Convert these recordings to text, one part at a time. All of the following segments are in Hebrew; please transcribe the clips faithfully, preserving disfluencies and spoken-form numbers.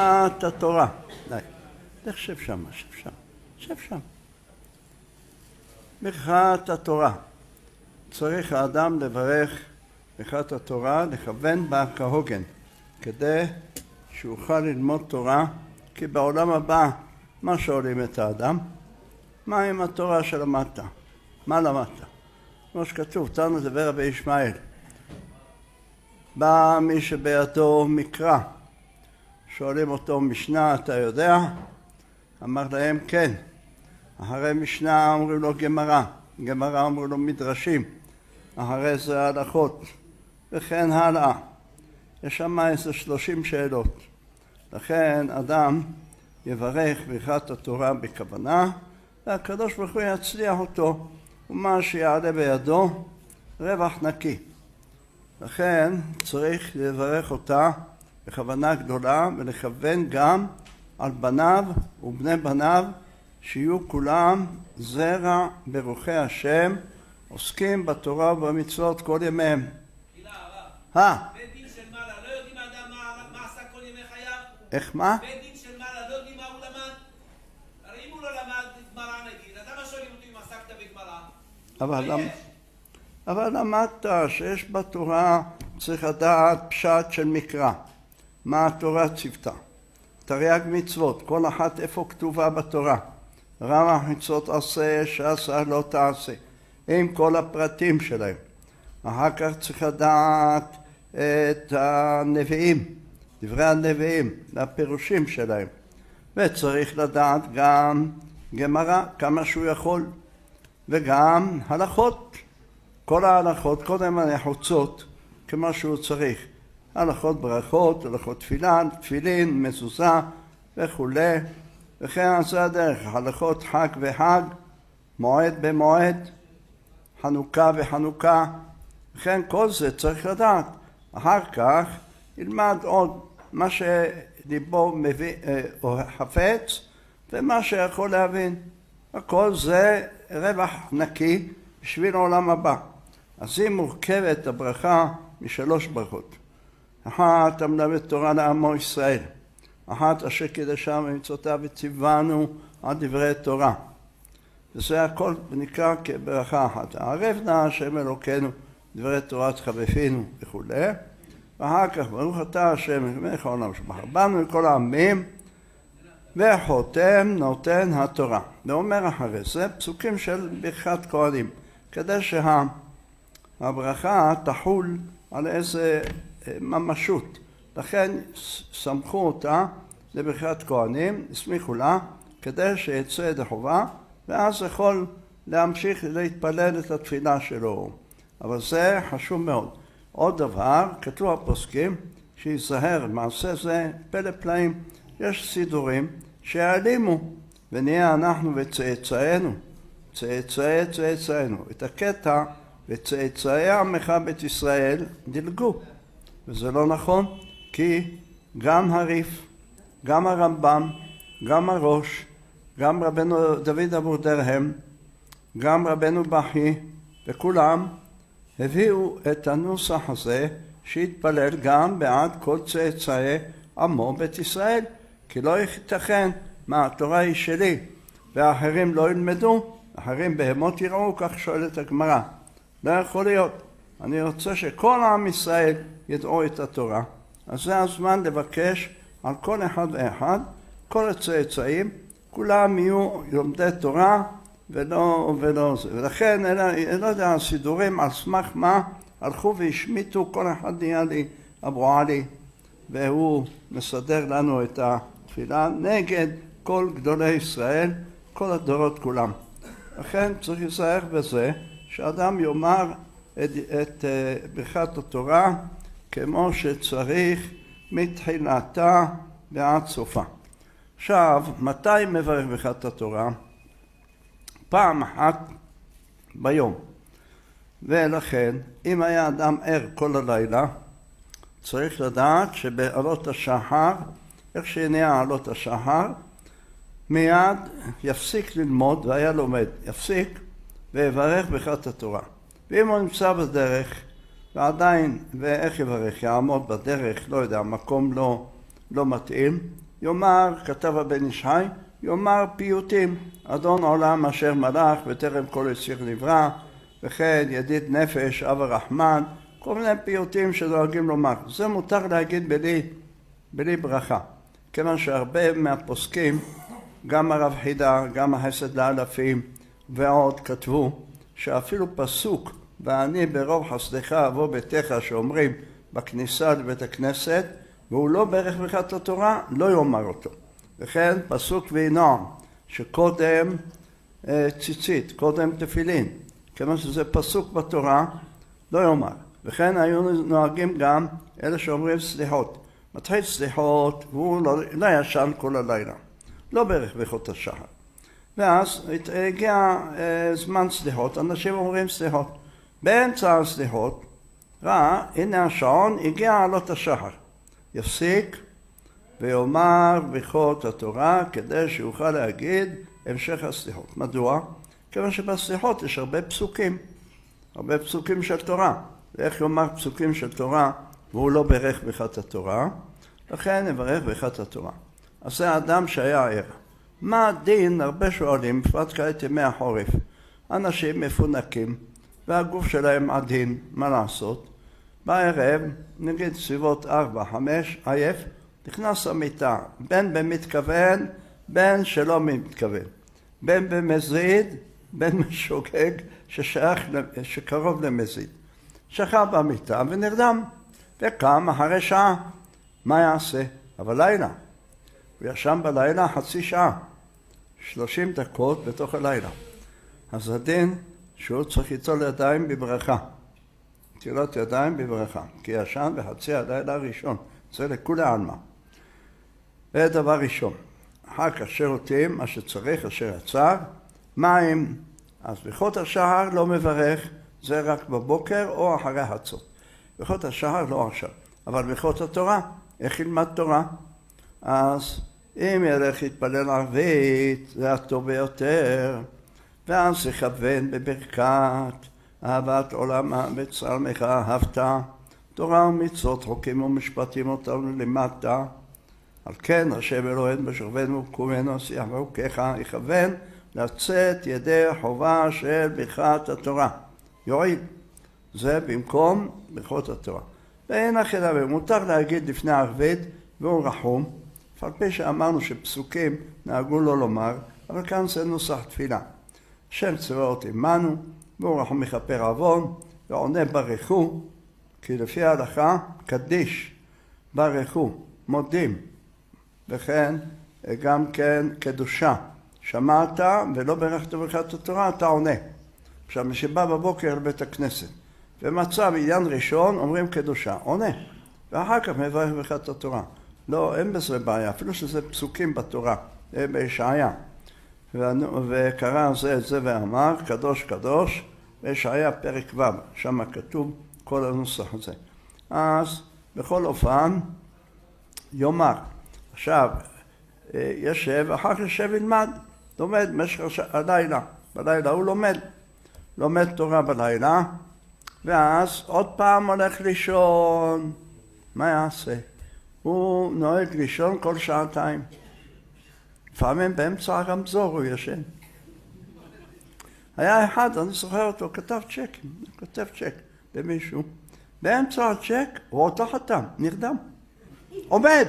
את התורה. די. לך שב שם, שב שם, שב שם. ברכת התורה. צריך האדם לברך ברכת התורה, לכוון בה כהוגן, כדי שיוכל ללמוד תורה, כי בעולם הבא, מה שואלים את האדם? מה עם התורה שלמדת? מה למדת? כמו שכתוב, תנו דבר רבי ישמעאל. בא מי שבידו מקרא, שואלים אותו משנה, אתה יודע? אמר להם כן. אחרי משנה אמרו לו גמרא, גמרא אמרו לו מדרשים, אחרי זה הלכות, וכן הלאה. יש שם איזה שלושים שאלות. לכן אדם יברך ברכת התורה בכוונה, והקדוש ברוך הוא יצליח אותו, ומה שיעלה בידו רווח נקי. לכן צריך לברך אותה בכוונה גדולה, ולכוון גם על בניו ובני בניו, שיהיו כולם זרע ברוחי השם, עוסקים בתורה ובמצוות כל ימיהם. מילה הרב. אה? בית דין של מעלה, לא יודעים האדם מה עשה כל ימי חייו? איך מה? בית דין של מעלה, לא יודעים מה הוא למד? הרי אם הוא לא למד גמרא נגיד, אתה מה שואלים אותי אם עסקת בגמרא? אבל, למ... אבל למדת שיש בתורה צריך לדעת פשט של מקרא. מה התורה ציוותה? תרי"ג מצוות, כל אחת איפה כתובה בתורה. רמ"ח מצוות עשה, שעשה לא תעשה. עם כל הפרטים שלהם. אחר כך צריך לדעת את הנביאים, דברי הנביאים, הפירושים שלהם. וצריך לדעת גם גמרא, כמה שהוא יכול, וגם הלכות. כל ההלכות, קודם הנחוצות, כמו שהוא צריך. הלכות ברכות, הלכות תפילין, תפילין, מזוזה וכו'. וכן זה הדרך, הלכות חג וחג, מועד במועד, חנוכה וחנוכה, וכן כל זה צריך לדעת. אחר כך ילמד עוד מה שליבו מביא, או חפץ, ומה שיכול להבין. הכל זה רווח נקי בשביל העולם הבא. אז היא מורכבת הברכה משלוש ברכות. אחת המלמד תורה לעמו ישראל. אחת אשר קידשנו במצוותיו וציוונו על דברי תורה. וזה הכל נקרא כברכה אחת. הערב נא השם אלוקינו דברי תורה תחבפינו וכו'. ואחר כך ברוך אתה השם מלך העולם שבחר בנו מכל העמים, וחותם נותן התורה. ואומר אחרי זה פסוקים של ברכת כהנים, כדי שהברכה תחול על איזה ממשות. לכן סמכו אותה לברכת כהנים, הסמיכו לה, כדי שיצא ידי חובה, ואז יכול להמשיך להתפלל את התפילה שלו. אבל זה חשוב מאוד. עוד דבר, כתוב הפוסקים, שיזהר מעשה זה פלא פלאים. יש סידורים שהעלימו, ונהיה אנחנו וצאצאינו, צאצאי צאצאינו. את הקטע וצאצאי עמך בית ישראל דילגו. וזה לא נכון, כי גם הריף, גם הרמב"ם, גם הראש, גם רבנו דוד אבודרהם, גם רבנו בכי, וכולם הביאו את הנוסח הזה שהתפלל גם בעד כל צאצאי עמו בית ישראל, כי לא ייתכן מה התורה היא שלי והאחרים לא ילמדו, אחרים בהמות יראו, כך שואלת הגמרא. לא יכול להיות. אני רוצה שכל עם ישראל ידעו את התורה, אז זה הזמן לבקש על כל אחד ואחד, כל הצאצאים, כולם יהיו לומדי תורה ולא, ולא זה. ולכן, אני לא יודע, הסידורים על סמך מה הלכו והשמיטו, כל אחד נהיה לי אבו עלי, והוא מסדר לנו את התפילה נגד כל גדולי ישראל, כל הדורות כולם. לכן צריך להיזהר בזה, שאדם יאמר את, את ברכת התורה כמו שצריך מתחילתה ועד סופה. עכשיו, מתי מברך ברכת התורה? פעם אחת ביום. ולכן, אם היה אדם ער כל הלילה, צריך לדעת שבעלות השחר, איך שנהיה עלות השחר, מיד יפסיק ללמוד, והיה לומד, יפסיק ויברך ברכת התורה. ואם הוא נמצא בדרך, ועדיין, ואיך יברך? יעמוד בדרך, לא יודע, מקום לא, לא מתאים, יאמר, כתב הבן איש חי, יאמר פיוטים, אדון עולם אשר מלך וטרם כל יציר נברא, וכן ידיד נפש, אב הרחמן, כל מיני פיוטים שדואגים לומר. זה מותר להגיד בלי, בלי ברכה. כיוון שהרבה מהפוסקים, גם הרב חידה, גם החסד לאלפים ועוד כתבו שאפילו פסוק ואני ברוב חסדך אבוא ביתך שאומרים בכניסה לבית הכנסת והוא לא ברך ברכת התורה, לא יאמר אותו. וכן פסוק וינועם שקודם אה, ציצית, קודם תפילין, כיוון שזה פסוק בתורה, לא יאמר. וכן היו נוהגים גם אלה שאומרים סליחות. מתחיל סליחות והוא לא, לא ישן כל הלילה. לא ברך ברכות השחר. ואז הגיע אה, זמן סליחות, אנשים אומרים סליחות. באמצע הסליחות, ראה, הנה השעון, הגיע עלות השחר. יפסיק ויאמר ברכות התורה כדי שיוכל להגיד המשך הסליחות. מדוע? כיוון שבסליחות יש הרבה פסוקים, הרבה פסוקים של תורה. ואיך יאמר פסוקים של תורה והוא לא ברך ברכת התורה? לכן נברך ברכת התורה. אז זה האדם שהיה ער. מה הדין? הרבה שואלים, בפרט כעת ימי החורף. אנשים מפונקים והגוף שלהם עדין, מה לעשות? בערב, נגיד סביבות ארבע, חמש, עייף, נכנס למיטה, בין במתכוון, בין שלא מתכוון. בין במזיד, בין משוגג ששייך, שקרוב למזיד. שכב במיטה ונרדם, וקם אחרי שעה. מה יעשה? אבל לילה. הוא ישן בלילה חצי שעה, שלושים דקות בתוך הלילה. אז הדין שהוא צריך ליטול ידיים בברכה. נטילות ידיים בברכה, כי ישן בחצי הלילה הראשון. זה לכולי עלמא. זה דבר ראשון. אחר כך שירותים, מה שצריך, אשר יצר. מים, אז ברכות השחר לא מברך, זה רק בבוקר או אחרי חצות. ברכות השחר לא עכשיו. אבל ברכות התורה, איך ילמד תורה? אז אם ילך להתפלל ערבית, זה הטוב ביותר. ואז יכוון בברכת אהבת עולמה בצלמך אהבת, תורה ומצוות, חוקים ומשפטים אותנו למטה. על כן השם אלוהינו בשוכבנו ובקומנו שיח וחוקיך, יכוון לצאת ידי החובה של ברכת התורה. יועיל. זה במקום ברכות התורה. ואין אחידה, ומותר להגיד לפני ערבית והוא רחום, על פי שאמרנו שפסוקים נהגו לא לומר, אבל כאן זה נוסח תפילה. השם צבאות עמנו, והוא רחום מכפר עוון, ועונה ברכו, כי לפי ההלכה קדיש, ברכו, מודים, וכן גם כן קדושה. שמעת ולא ברכת ברכת התורה, אתה עונה. עכשיו, מי שבא בבוקר לבית הכנסת, ומצא בעניין ראשון, אומרים קדושה, עונה. ואחר כך מברך ברכת התורה. לא, אין בזה בעיה, אפילו שזה פסוקים בתורה, בישעיה. וקרא זה את זה ואמר, קדוש קדוש, בישעיה פרק ו', שם כתוב כל הנוסח הזה. אז בכל אופן, יאמר. עכשיו, ישב, אחר כך ישב ילמד, לומד משך הלילה. בלילה הוא לומד, לומד תורה בלילה, ואז עוד פעם הולך לישון. מה יעשה? הוא נוהג לישון כל שעתיים. לפעמים באמצע הרמזור הוא ישן. היה אחד, אני זוכר אותו, כתב צ'ק, כתב צ'ק למישהו. באמצע הצ'ק הוא אותו חתם, נרדם. עומד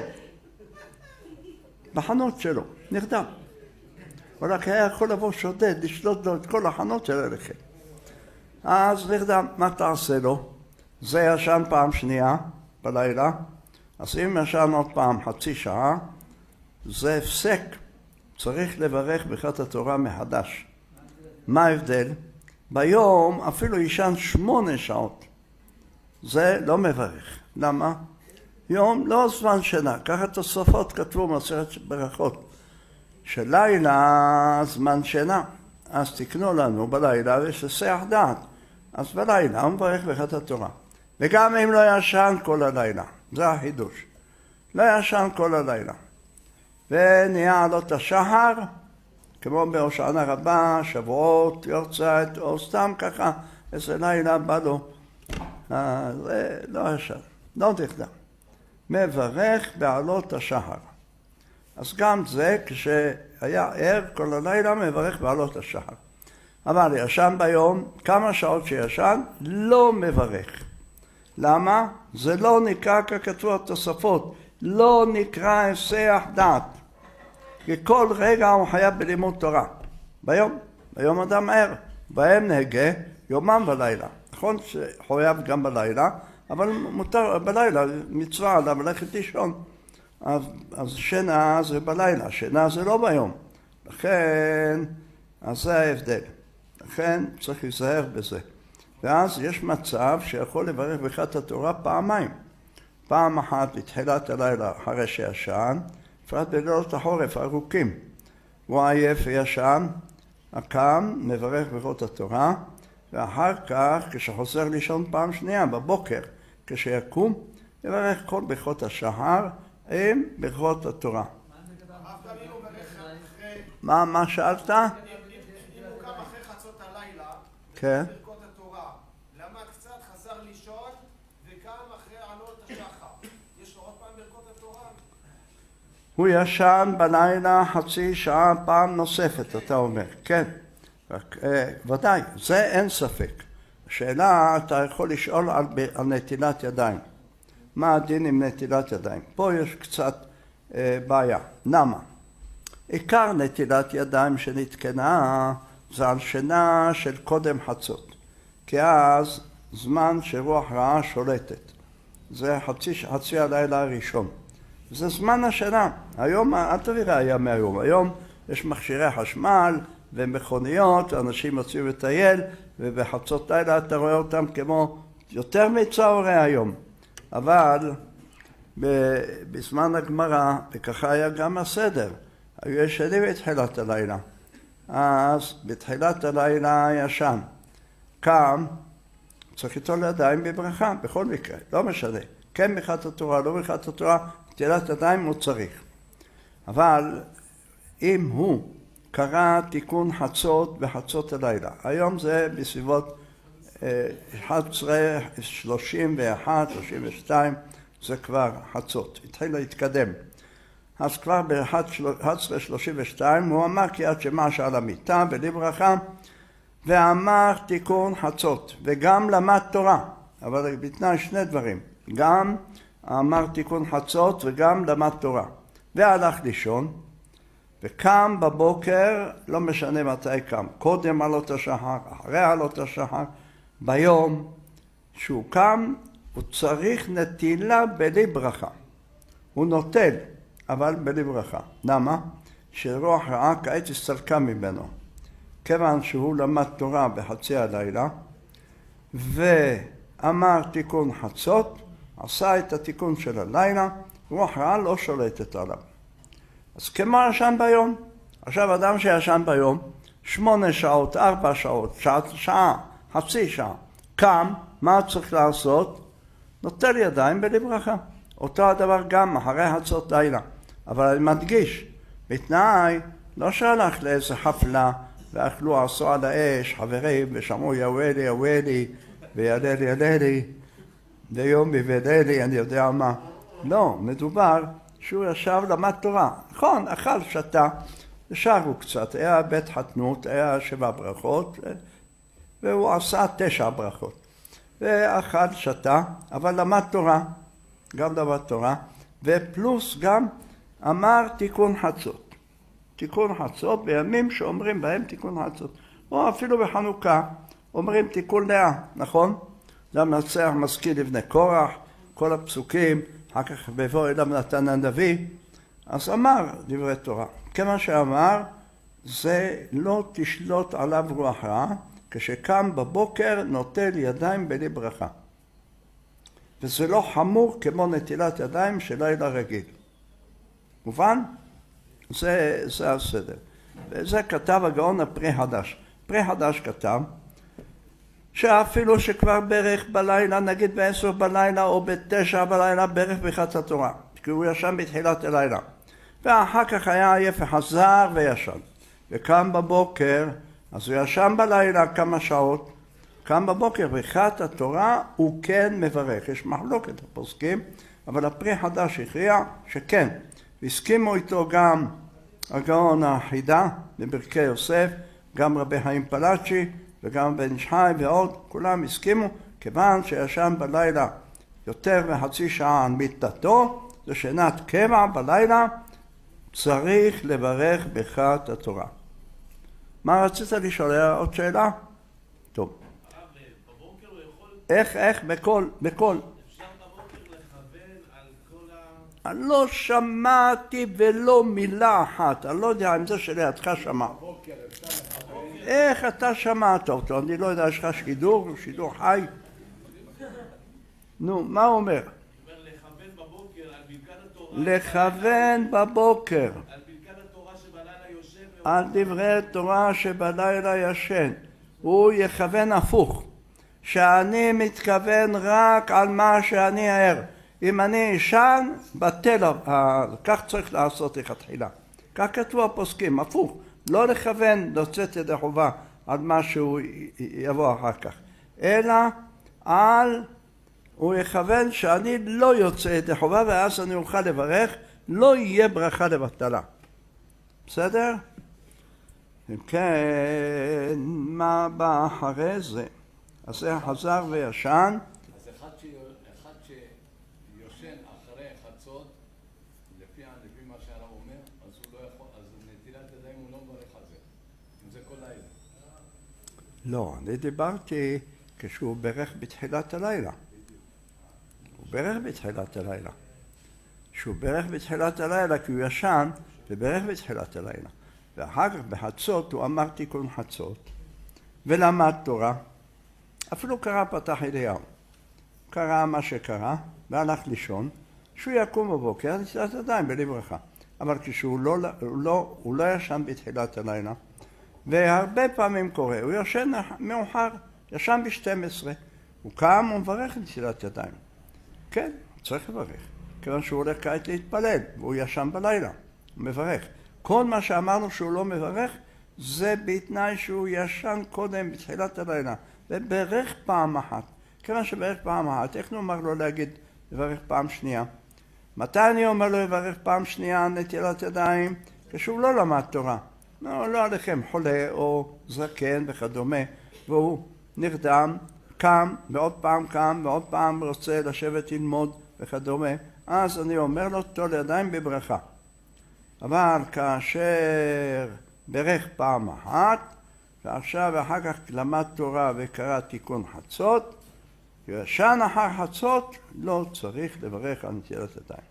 בחנות שלו, נרדם. הוא רק היה יכול לבוא שודד, לשלוט לו את כל החנות של הלכת. אז נרדם, מה תעשה לו? זה ישן פעם שנייה בלילה, אז אם ישן עוד פעם חצי שעה, זה הפסק. צריך לברך ברכת התורה מחדש. מה ההבדל? ביום אפילו ישן שמונה שעות. זה לא מברך. למה? יום לא זמן שינה. ככה תוספות כתבו מסכת ברכות. שלילה זמן שינה. אז תקנו לנו בלילה ויש לסח דעת. אז בלילה הוא מברך ברכת התורה. וגם אם לא ישן כל הלילה. זה החידוש. לא ישן כל הלילה. ונהיה עלות השחר, כמו בהושענא רבה, שבועות, יורצייט, או סתם ככה, איזה לילה בא לו. זה לא ישן, לא תכדם. מברך בעלות השחר. אז גם זה כשהיה ער כל הלילה מברך בעלות השחר. אבל ישן ביום, כמה שעות שישן, לא מברך. למה? זה לא נקרא ככתבו התוספות, לא נקרא היסח דעת. כי כל רגע הוא חייב בלימוד תורה. ביום, ביום אדם ער, בהם נהגה יומם ולילה. נכון שחויב גם בלילה, אבל מותר בלילה, מצווה עליו ללכת לישון. אז, אז שינה זה בלילה, שינה זה לא ביום. לכן, אז זה ההבדל. לכן צריך להיזהר בזה. ואז יש מצב שיכול לברך ברכת התורה פעמיים. פעם אחת לתחילת הלילה אחרי שישן, בפרט בלילות החורף ארוכים. הוא עייף וישן, הקם, מברך ברכות התורה, ואחר כך כשחוזר לישון פעם שנייה בבוקר, כשיקום, יברך כל ברכות השחר עם ברכות התורה. מה, מה שאלת? אם הוא קם אחרי חצות הלילה, כן. ברכות התורה, למד קצת, חזר לישון, וקם אחרי עלות השחר. יש לו עוד פעם ברכות התורה? הוא ישן בלילה חצי שעה פעם נוספת, אתה אומר. כן, רק, אה, ודאי, זה אין ספק. השאלה, אתה יכול לשאול על, על נטילת ידיים. מה הדין עם נטילת ידיים? פה יש קצת אה, בעיה. למה? עיקר נטילת ידיים שנתקנה זה על שינה של קודם חצות. כי אז זמן שרוח רעה שולטת. זה חצי, חצי הלילה הראשון. זה זמן השינה. היום, אל תביא ראיה מהיום. היום יש מכשירי חשמל ומכוניות, אנשים יוצאים לטייל, ובחצות לילה אתה רואה אותם כמו יותר מצהרי היום. אבל בזמן הגמרא, וככה היה גם הסדר, היו ישנים בתחילת הלילה. אז בתחילת הלילה ישן. קם, צריך ליטול ידיים בברכה, בכל מקרה, לא משנה. כן ברכת התורה, לא ברכת התורה, נטילת ידיים הוא צריך. אבל אם הוא קרא תיקון חצות בחצות הלילה, היום זה בסביבות אחת עשרה שלושים ואחת שלושים ושתיים, זה כבר חצות, התחיל להתקדם. אז כבר ב-אחת עשרה שלושים ושתיים הוא אמר קריאת שמע שעל המיטה בלי ברכה, ואמר תיקון חצות, וגם למד תורה, אבל בתנאי שני דברים, גם אמר תיקון חצות וגם למד תורה, והלך לישון, וקם בבוקר, לא משנה מתי קם, קודם עלות השחר, אחרי עלות השחר, ביום שהוא קם, הוא צריך נטילה בלי ברכה. הוא נוטל, אבל בלי ברכה. למה? שרוח רעה כעת הסתלקה ממנו. כיוון שהוא למד תורה בחצי הלילה, ואמר תיקון חצות, עשה את התיקון של הלילה, רוח רעה לא שולטת עליו. אז כמו ישן ביום. עכשיו אדם שישן ביום, שמונה שעות, ארבע שעות, שעה, שעה, חצי שעה, קם, מה צריך לעשות? נוטל ידיים בלי ברכה. אותו הדבר גם אחרי חצות לילה. אבל אני מדגיש, בתנאי, לא שהלך לאיזה חפלה, ואכלו עשו על האש, חברים, ושמעו יאווה לי, יאווה לי, ויעלה לי, יעלה לי, ויום ויעלה לי, אני יודע מה. לא, מדובר שהוא ישב למד תורה. נכון, אכל, שתה, ושרו קצת. היה בית חתנות, היה שבע ברכות, והוא עשה תשע ברכות. ואכל, שתה, אבל למד תורה, גם למד תורה, ופלוס גם אמר תיקון חצות. תיקון חצות בימים שאומרים בהם תיקון חצות. או אפילו בחנוכה אומרים תיקון לאה, נכון? למנצח משכיל לבני קורח, כל הפסוקים, אחר כך בבוא אליו נתן הנביא, אז אמר דברי תורה. כמה שאמר, זה לא תשלוט עליו רוח רעה, כשקם בבוקר נוטל ידיים בלי ברכה. וזה לא חמור כמו נטילת ידיים של לילה רגיל. מובן? זה, זה הסדר. וזה כתב הגאון הפרי חדש. פרי חדש כתב, שאפילו שכבר ברך בלילה, נגיד בעשר בלילה או בתשע בלילה, ברך ברכת התורה. כי הוא ישן בתחילת הלילה. ואחר כך היה עייף וחזר וישן. וקם בבוקר, אז הוא ישן בלילה כמה שעות, קם בבוקר ברכת התורה, הוא כן מברך. יש מחלוקת הפוסקים, אבל הפרי חדש הכריע שכן. והסכימו איתו גם הגאון החידה בברכי יוסף, גם רבי חיים פלאצ'י וגם בן איש חי ועוד, כולם הסכימו, כיוון שישן בלילה יותר מחצי שעה על מיטתו, זה שינת קבע בלילה, צריך לברך ברכת התורה. מה רצית לשאול? עוד שאלה? טוב. בבוקר הוא יכול... איך, איך? בכל, בכל. אפשר בבוקר לכוון על כל ה... אני לא שמעתי ולא מילה אחת, אני לא יודע אם זה שלידך שמע. איך אתה שמעת אותו? אני לא יודע, יש לך שידור, שידור חי? נו, מה הוא אומר? לכוון בבוקר על ברכת התורה... לכוון בבוקר. על ברכת התורה שבלילה יושב... על דברי תורה שבלילה ישן. הוא יכוון הפוך. שאני מתכוון רק על מה שאני ער. אם אני ישן, בטל, כך צריך לעשות לכתחילה. כך כתבו הפוסקים, הפוך. לא לכוון לצאת ידי חובה על מה שהוא יבוא אחר כך. אלא על, הוא יכוון שאני לא יוצא ידי חובה ואז אני אוכל לברך, לא יהיה ברכה לבטלה. בסדר? אם כן, מה בא אחרי זה? אז זה חזר וישן. אז אחד, ש... אחד שיושן אחרי חצות, לפי, לפי מה שהרב אומר, אז הוא לא יכול, אז נטילת ידיים הוא לא מברך על זה. אם זה כל לילה. לא, אני דיברתי כשהוא ברך בתחילת הלילה. הוא ברך בתחילת הלילה. כשהוא ברך בתחילת הלילה כי הוא ישן, וברך בתחילת הלילה. ואחר כך בחצות הוא אמר תיקון חצות, ולמד תורה. אפילו קרא פתח אליהו. קרא מה שקרא, והלך לישון. שהוא יקום בבוקר, נטילת ידיים בלי ברכה. אבל כשהוא לא, הוא לא, הוא לא ישן בתחילת הלילה, והרבה פעמים קורה, הוא ישן מאוחר, ישן ב-שתים עשרה. הוא קם ומברך נטילת ידיים. כן, צריך לברך. כיוון שהוא הולך כעת להתפלל, והוא ישן בלילה. הוא מברך. כל מה שאמרנו שהוא לא מברך, זה בתנאי שהוא ישן קודם בתחילת הלילה. וברך פעם אחת. כיוון שברך פעם אחת, איך נאמר לו להגיד לברך פעם שנייה? מתי אני אומר לו לברך פעם שנייה נטילת ידיים? כשהוא לא למד תורה. לא, לא עליכם, חולה או זקן וכדומה. והוא נרדם, קם, ועוד פעם קם, ועוד פעם רוצה לשבת ללמוד וכדומה. אז אני אומר לו, תול ידיים בברכה. אבל כאשר ברך פעם אחת, ועכשיו אחר כך למד תורה וקרא תיקון חצות, ישן אחר חצות, לא צריך לברך על נטילת ידיים.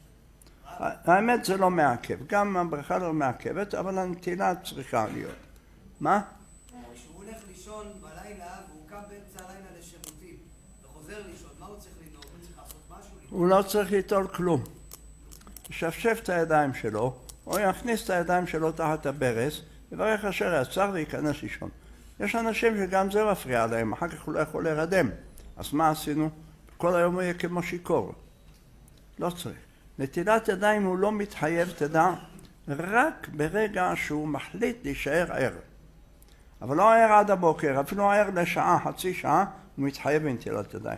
האמת זה לא מעכב, גם הברכה לא מעכבת, אבל הנטילה צריכה להיות. מה? כשהוא הולך לישון בלילה והוא קם באמצע הלילה לשירותים וחוזר לישון, מה הוא צריך לנהוג? הוא צריך לעשות משהו? הוא לא צריך ליטול כלום. ישפשף את הידיים שלו, או יכניס את הידיים שלו תחת הברז, יברך אשר יצר וייכנס לישון. יש אנשים שגם זה מפריע להם, אחר כך הוא לא יכול להירדם. אז מה עשינו? כל היום הוא יהיה כמו שיקור. לא צריך. נטילת ידיים הוא לא מתחייב, תדע, רק ברגע שהוא מחליט להישאר ער. אבל לא ער עד הבוקר, אפילו ער לשעה, חצי שעה, הוא מתחייב בנטילת ידיים.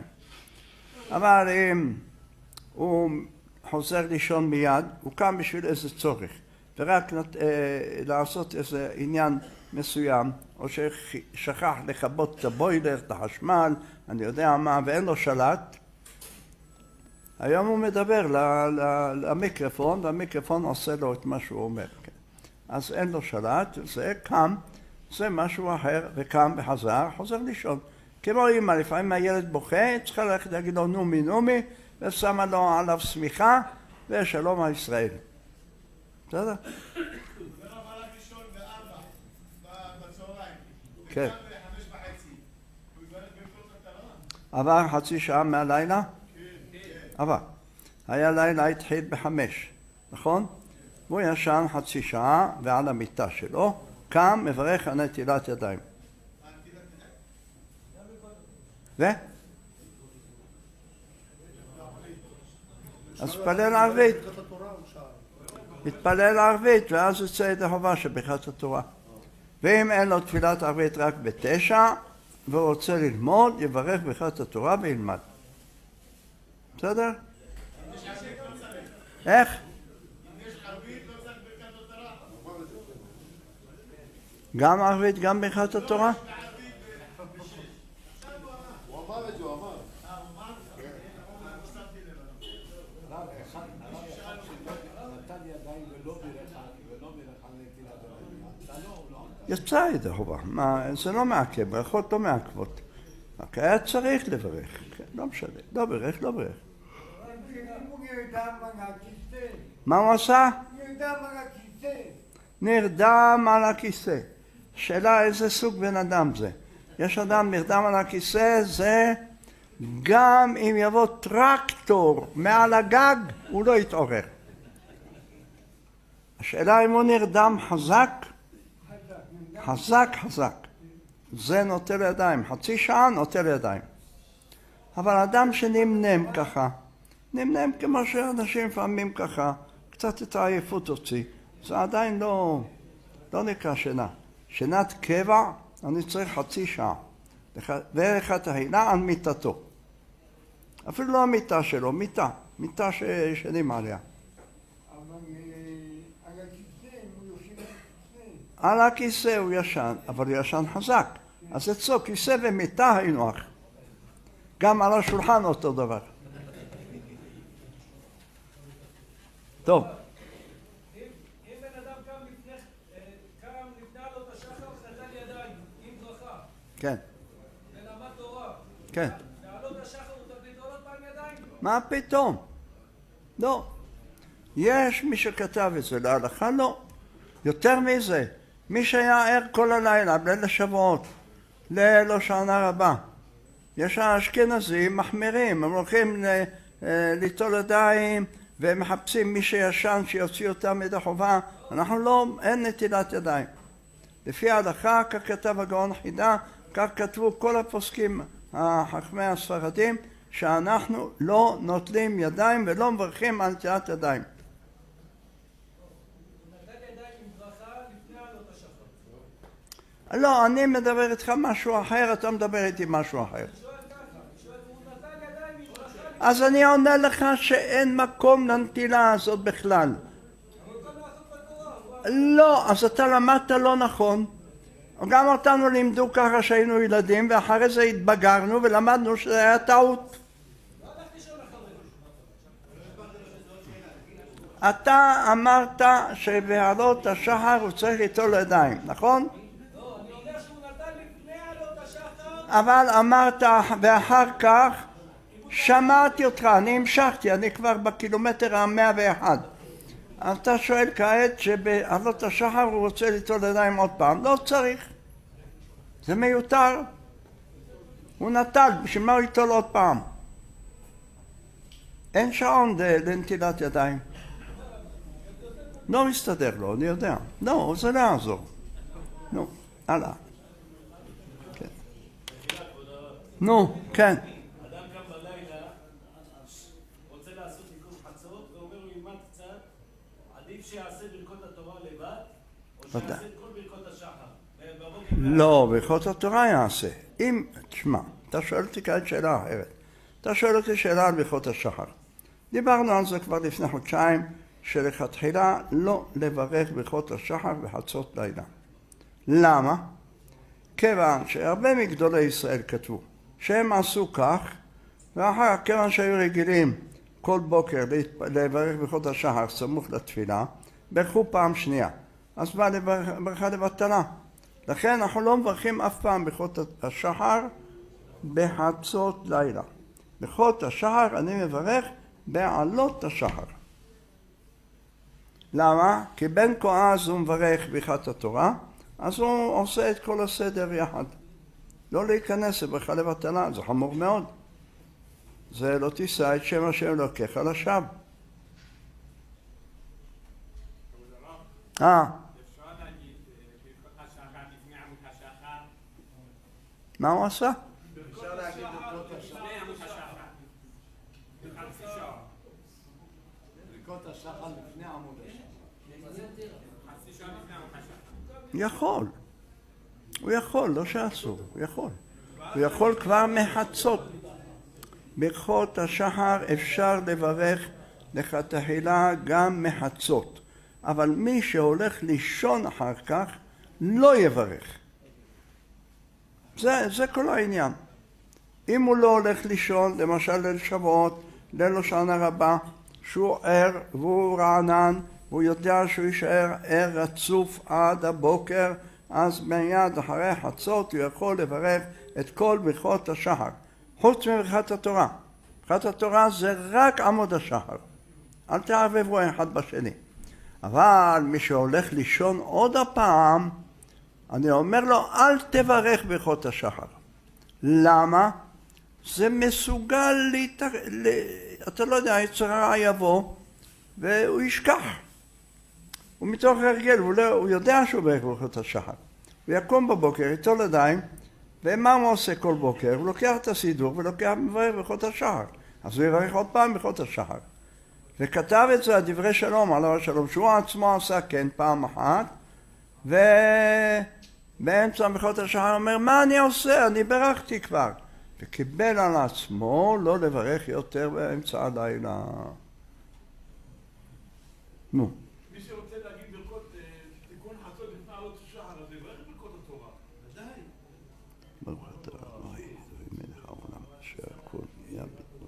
אבל אם הוא חוזר לישון מיד, הוא קם בשביל איזה צורך, ורק נת, אה, לעשות איזה עניין מסוים, או ששכח לכבות את הבוילר, את החשמל, אני יודע מה, ואין לו שלט, היום הוא מדבר למיקרופון, והמיקרופון עושה לו את מה שהוא אומר. כן. אז אין לו שלט, זה קם, זה משהו אחר, וקם וחזר, חוזר לישון. כמו אמא, לפעמים הילד בוכה, צריכה ללכת להגיד לו נומי נומי, ושמה לו עליו סמיכה, ושלום על ישראל. בסדר? ורב הלך לישון בארבע, בצהריים. כן. הוא קם בחמש וחצי. הוא יברך ברכות התורה? עבר חצי שעה מהלילה? עבר. היה לילה התחיל בחמש, נכון? הוא ישן חצי שעה ועל המיטה שלו, קם, מברך על נטילת ידיים. ו? אז התפלל ערבית. התפלל ערבית ואז יוצא ידי חובה שברכת התורה. ואם אין לו תפילת ערבית רק בתשע והוא רוצה ללמוד, יברך ברכת התורה וילמד. בסדר? איך? אם יש ערבית גם ערבית, גם ברכת התורה? הוא אמר את זה, הוא אמר. הרב אחד שנתן ידיים ולא בירך ולא בירך על נטילת ידיים. אתה לא, הוא לא ענתה. יצא ידי חובה, מה, זה לא מעכב, ברכות לא מעכבות. רק היה צריך לברך, כן, לא משנה, לא ברך, לא ברך. מה הוא עשה? נרדם על הכיסא. שאלה איזה סוג בן אדם זה. יש אדם נרדם על הכיסא, זה גם אם יבוא טרקטור מעל הגג, הוא לא יתעורר. השאלה אם הוא נרדם חזק, חזק חזק. זה נוטל ידיים, חצי שעה נוטל ידיים. אבל אדם שנמנם ככה, נמנם כמו שאנשים לפעמים ככה, קצת את העייפות הוציא, זה עדיין לא, לא נקרא שינה. שינת קבע, אני צריך חצי שעה. וערך התהילה על מיטתו. אפילו לא המיטה שלו, מיטה, מיטה שישנים עליה. על הכיסא הוא ישן, אבל הוא ישן חזק. אז אצלו כיסא ומיטה היינו אח. גם על השולחן אותו דבר. טוב. אם בן אדם קם לפני עלות השחר ונטל ידיים עם ברכה. כן. ולמד תורה. כן. ועלות השחר הוא תביא עוד פעם ידיים? מה פתאום? לא. יש מי שכתב את זה להלכה, לא. יותר מזה, מי שהיה ער כל הלילה, בליל השבועות, ליל הושענא רבה. יש האשכנזים מחמירים, הם הולכים ליטול ידיים ומחפשים מי שישן שיוציא אותם ידי חובה. אנחנו לא, אין נטילת ידיים. לפי ההלכה, כך כתב הגאון חידה, כך כתבו כל הפוסקים החכמי הספרדים, שאנחנו לא נוטלים ידיים ולא מברכים על נטילת ידיים. לא, אני מדבר איתך משהו אחר, אתה מדבר איתי משהו אחר. אז אני עונה לך שאין מקום לנטילה הזאת בכלל. לא, אז אתה למדת לא נכון. גם אותנו לימדו ככה שהיינו ילדים, ואחרי זה התבגרנו ולמדנו שזה היה טעות. אתה אמרת שבעלות השחר הוא צריך ליטול ידיים, נכון? אבל אמרת, ואחר כך שמעתי אותך, אני המשכתי, אני כבר בקילומטר המאה ואחד. אתה שואל כעת שבעלות השחר הוא רוצה ליטול ידיים עוד פעם. לא צריך, זה מיותר. הוא נטל, בשביל מה הוא ליטול עוד פעם? אין שעון לנטילת ידיים. לא מסתדר לו, אני יודע. לא, זה לא יעזור. נו, הלאה. נו, כן. אדם קם בלילה, רוצה לעשות תיקון חצות, ואומר לו ילמד קצת, עדיף שיעשה ברכות התורה לבד, או שיעשה את כל ברכות השחר. לא, ברכות התורה יעשה. אם, תשמע, אתה שואל אותי כעת שאלה אחרת. אתה שואל אותי שאלה על ברכות השחר. דיברנו על זה כבר לפני חודשיים, שלכתחילה לא לברך ברכות השחר בחצות לילה. למה? כיוון שהרבה מגדולי ישראל כתבו שהם עשו כך, ואחר כיוון שהיו רגילים כל בוקר לברך ברכות השחר סמוך לתפילה, ברכו פעם שנייה, אז בא לברכה לבטלה. לכן אנחנו לא מברכים אף פעם ברכות השחר בחצות לילה. ברכות השחר אני מברך בעלות השחר. למה? כי בין כה אז הוא מברך ברכת התורה, אז הוא עושה את כל הסדר יחד. לא להיכנס לברכה לבטלה, זה חמור מאוד. זה לא תישא את שם השם אלוקיך לשווא. אה. אפשר להגיד ברכות השחר לפני עמוד השחר? מה הוא עשה? אפשר להגיד ברכות השחר. לפני עמוד השחר. בחצי שעה. ברכות השחר לפני עמוד השחר. חצי שעה לפני עמוד השחר. יכול. הוא יכול, לא שאסור, הוא יכול. הוא יכול כבר מחצות. ברכות השחר אפשר לברך לכתחילה גם מחצות. אבל מי שהולך לישון אחר כך, לא יברך. זה, זה כל העניין. אם הוא לא הולך לישון, למשל ליל שבועות, ליל הושענא רבה, שהוא ער והוא רענן, והוא יודע שהוא יישאר ער רצוף עד הבוקר, אז מיד אחרי חצות הוא יכול לברך את כל ברכות השחר. חוץ מברכת התורה. ברכת התורה זה רק עמוד השחר. אל תערבבו אחד בשני. אבל מי שהולך לישון עוד הפעם, אני אומר לו, אל תברך ברכות השחר. למה? זה מסוגל להתר... ל... אתה לא יודע, יצר הרע יבוא והוא ישכח. הוא מתוך הרגל, הוא, לא... הוא יודע שהוא ברך ברכות השחר. הוא יקום בבוקר, ייטול ידיים, ומה הוא עושה כל בוקר? הוא לוקח את הסידור ולוקח מברך ברכות השחר. אז הוא יברך עוד פעם ברכות השחר. וכתב את זה הדברי שלום, עליו השלום, שהוא עצמו עשה כן פעם אחת, ובאמצע ברכות השחר אומר, מה אני עושה? אני ברכתי כבר. וקיבל על עצמו לא לברך יותר באמצע הלילה. נו. מי שרוצה להגיד ברכות תיקון חצות לפני עלות השחר, אז יברך ברכות התורה. ודאי. ברוך אתה אלוהי, אלוהי מלך העולם, שהכל יהיה בדברו.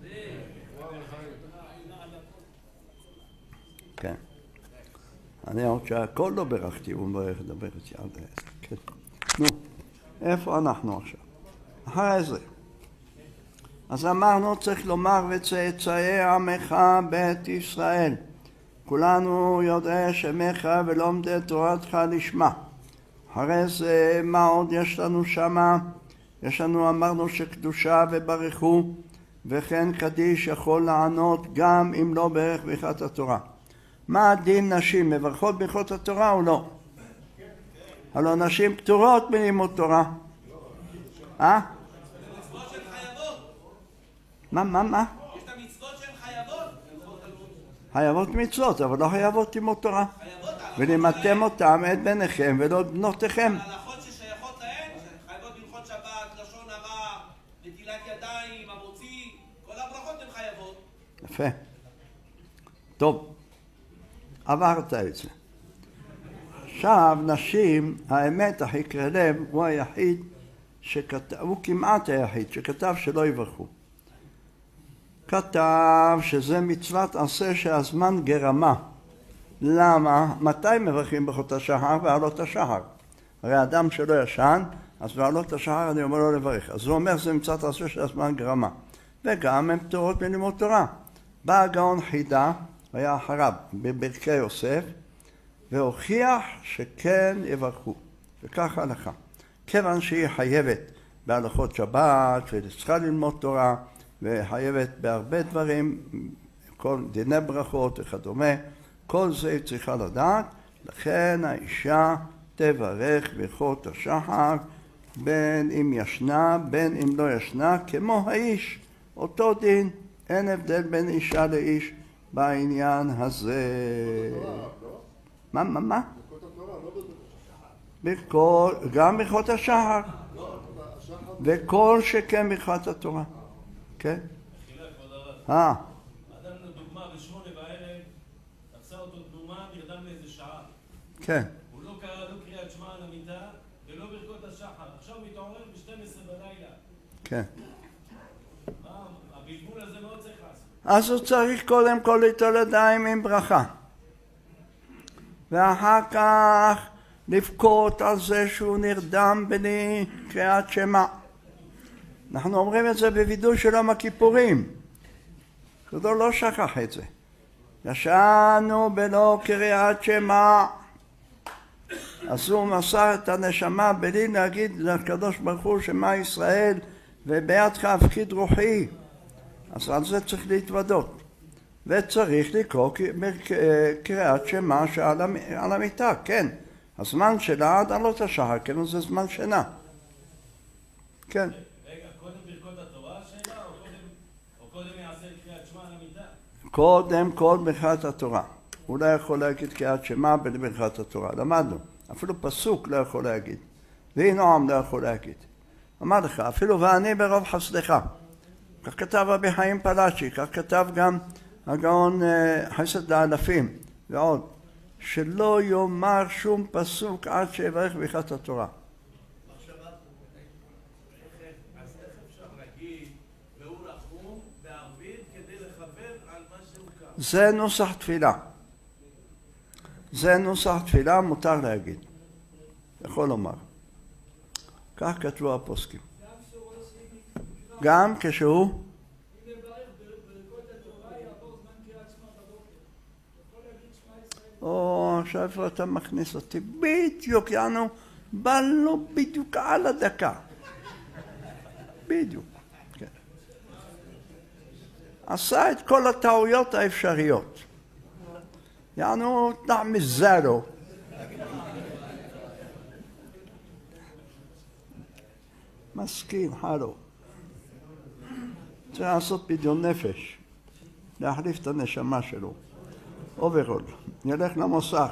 כן. אני עוד שהכל לא ברכתי, הוא מברך לדבר את יד העסק. כן. נו, איפה אנחנו עכשיו? אחרי זה. אז אמרנו צריך לומר וצאצאי עמך בית ישראל. כולנו יודעי שמך ולומדי תורתך לשמה. אחרי זה מה עוד יש לנו שמה? יש לנו אמרנו שקדושה וברכו וכן קדיש יכול לענות גם אם לא ברך ברכת התורה. מה הדין נשים? מברכות ברכות התורה או לא? הלא נשים פטורות מלימוד תורה. אה? מצוות שהן חייבות. מה, מה, מה? יש את המצוות שהן חייבות. חייבות מצוות, אבל לא חייבות לימוד תורה. חייבות. ולימדתם אותם את בניכם ולא את בנותיכם. ההלכות ששייכות להן, חייבות בהלכות שבת, לשון הרע, נטילת ידיים, המוציא, כל הברכות הן חייבות. יפה. טוב, עברת את זה. עכשיו, נשים, האמת, החקר לב, הוא היחיד שכתב, הוא כמעט היחיד שכתב שלא יברכו. כתב שזה מצוות עשה שהזמן גרמה. למה? מתי מברכים ברכות השחר ועלות השחר? הרי אדם שלא ישן, אז בעלות השחר אני אומר לו לברך. אז הוא אומר זה מצוות עשה שהזמן גרמה. וגם הם פטורות מלימוד תורה. בא הגאון חידה, היה אחריו בברכי יוסף, והוכיח שכן יברכו. וכך הלכה. כיוון שהיא חייבת בהלכות שבת וצריכה ללמוד תורה, וחייבת בהרבה דברים, כל דיני ברכות וכדומה, כל זה היא צריכה לדעת, לכן האישה תברך ברכות השחר, בין אם ישנה, בין אם לא ישנה, כמו האיש, אותו דין, אין הבדל בין אישה לאיש בעניין הזה. מה, מה, מה? ברכות, גם ברכות השחר, וכל שכן ברכת התורה. כן? מחילה כבוד הרב. אה. אדם לדוגמה בשמונה בערב, תפסה אותו תנומה, נרדם לאיזה שעה. כן. הוא לא קרא לו קריאת שמע על המיטה, ולא ברכות השחר. עכשיו הוא מתעורר ב-שתים עשרה בלילה. כן. מה, הבלבול הזה מאוד צריך לעשות. אז הוא צריך קודם כל ליטול ידיים עם ברכה. ואחר כך לבכות על זה שהוא נרדם בלי קריאת שמע. אנחנו אומרים את זה בווידוי של יום הכיפורים. כבודו לא שכח את זה. ישנו בלא קריאת שמע. אז הוא מסר את הנשמה בלי להגיד לקדוש ברוך הוא שמע ישראל ובידך הפקיד רוחי. אז על זה צריך להתוודות. וצריך לקרוא קריאת שמע על המיטה, כן. הזמן שלה עד עלות השחר, כן, זה זמן שינה. כן. רגע, קודם ברכות התורה השאלה, או קודם, או קודם יעשה קריאת שמע על המיטה? קודם כל ברכת התורה. הוא לא יכול להגיד קריאת שמע בברכת התורה. למדנו. אפילו פסוק לא יכול להגיד. ואי נועם לא יכול להגיד. אמר לך, אפילו ואני ברוב חסדך. כך כתב רבי חיים פלאצ'י, כך כתב גם הגאון חסד לאלפים ועוד. שלא יאמר שום פסוק עד שיברך ברכת התורה. אז איך אפשר להגיד והוא רחום בערבית כדי לכוון על מה שהוא קם? זה נוסח תפילה. זה נוסח תפילה, מותר להגיד. יכול לומר. כך כתבו הפוסקים. גם כשהוא או, עכשיו איפה אתה מכניס אותי? בדיוק, יענו, בא לו בדיוק על הדקה. בדיוק. כן. עשה את כל הטעויות האפשריות. יענו, נעמי זרו. מסכים, הלו. צריך לעשות פדיון נפש. להחליף את הנשמה שלו. אוברול. נלך למוסך.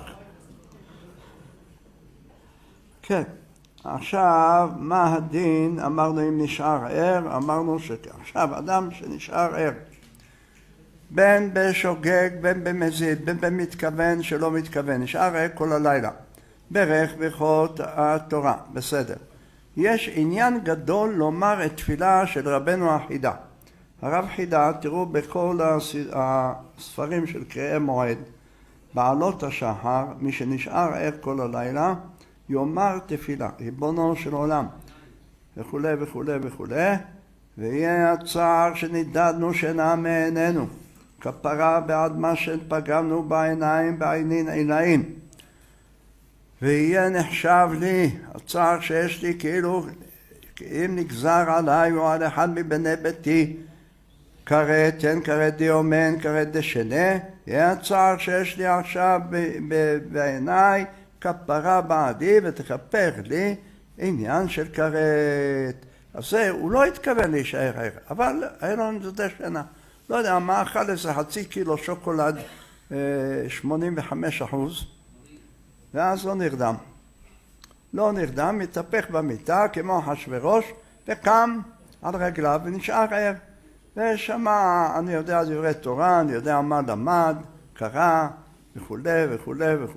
כן. עכשיו, מה הדין? אמרנו אם נשאר ער, אמרנו שעכשיו אדם שנשאר ער. בין בשוגג, בין במזיד, בין במתכוון שלא מתכוון. נשאר ער כל הלילה. ברך ברכות התורה. בסדר. יש עניין גדול לומר את תפילה של רבנו החידה. הרב חידה, תראו בכל הספרים של קריאי מועד, בעלות השחר, מי שנשאר ער כל הלילה, יאמר תפילה, ריבונו של עולם, וכו' וכו' וכו', ויהיה הצער שנידדנו שינה מעינינו, כפרה בעד מה שפגמנו בעיניים, בעינין עיניים, ויהיה נחשב לי, הצער שיש לי כאילו, אם נגזר עליי או על אחד מבני ביתי, כרת, אין כרת דיומן, כרת דשנה, יהיה הצער שיש לי עכשיו בעיניי, כפרה בעדי ותכפר לי עניין של כרת. אז זה, הוא לא התכוון להישאר ער, אבל היה לו נדודי שנה. לא יודע, מה אכל איזה חצי קילו שוקולד, שמונים וחמישה אחוז, ואז לא נרדם. לא נרדם, מתהפך במיטה כמו אחשוורוש, וקם על רגליו ונשאר ער. ושמע, אני יודע דברי תורה, אני יודע מה למד, קרא, וכו' וכו' וכו'.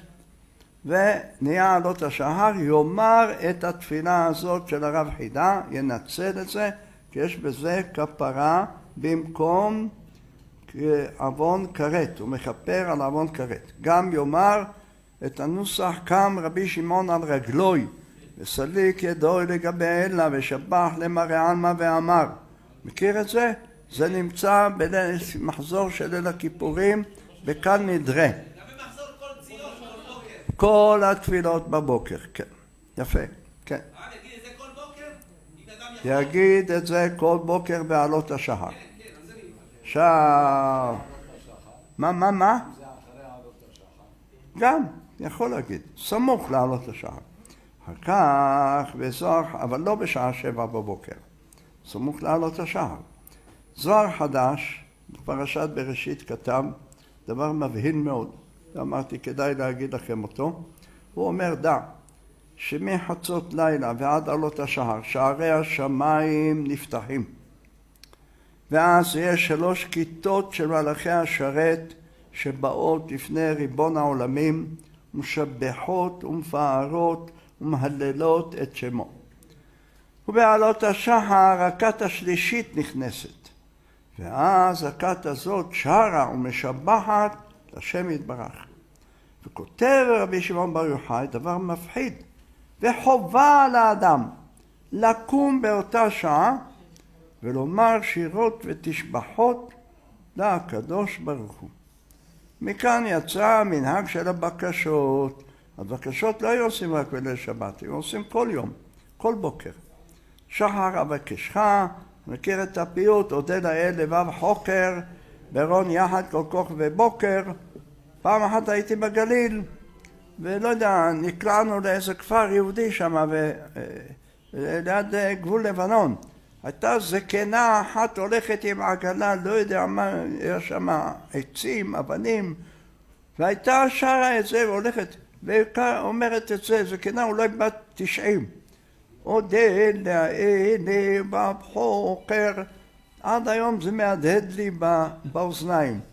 ונהיה עלות השחר, יאמר את התפילה הזאת של הרב חידה, ינצל את זה, כי יש בזה כפרה במקום עוון כרת, הוא מכפר על עוון כרת. גם יאמר את הנוסח, קם רבי שמעון על רגלוי, וסליק ידוי לגבי אלה, ושבח למראה עלמא ואמר. מכיר את זה? זה נמצא במחזור של ליל הכיפורים, בקל נדרה. גם במחזור כל ציון, כל בוקר. כל התפילות בבוקר, כן. יפה, כן. אה, נגיד את זה כל בוקר? אם אדם יכול... יגיד את זה כל בוקר בעלות השחר. כן, כן, על זה נמצא. עכשיו... מה, מה, מה? זה אחרי עלות השחר. גם, יכול להגיד. סמוך לעלות השחר. אחר כך, בזוהר, אבל לא בשעה שבע בבוקר. סמוך לעלות השחר. זוהר חדש, בפרשת בראשית כתב, דבר מבהיל מאוד. אמרתי, כדאי להגיד לכם אותו. הוא אומר, דע, שמחצות לילה ועד עלות השחר, שערי השמיים נפתחים. ואז יש שלוש כיתות של מלאכי השרת שבאות לפני ריבון העולמים, משבחות ומפארות ומהללות את שמו. ובעלות השחר הכת השלישית נכנסת. ואז הכת הזאת שרה ומשבחת לשם יתברך. וכותב רבי שמעון בר יוחאי דבר מפחיד, וחובה על האדם לקום באותה שעה ולומר שירות ותשבחות לקדוש ברוך הוא. מכאן יצא המנהג של הבקשות. הבקשות לא היו עושים רק בליל שבת, היו עושים כל יום, כל בוקר. שחר אבקשך, מכיר את הפיוט, אודה לאל לבב חוקר, ברון יחד כל כוך ובוקר. פעם אחת הייתי בגליל, ולא יודע, נקלענו לאיזה כפר יהודי שם, ליד גבול לבנון. הייתה זקנה אחת הולכת עם עגלה, לא יודע מה, היה שם עצים, אבנים, והייתה שרה את זה והולכת, ואומרת את זה, זקנה אולי בת תשעים. אודה לאל לבב חוקר, עד היום זה מהדהד לי באוזניים.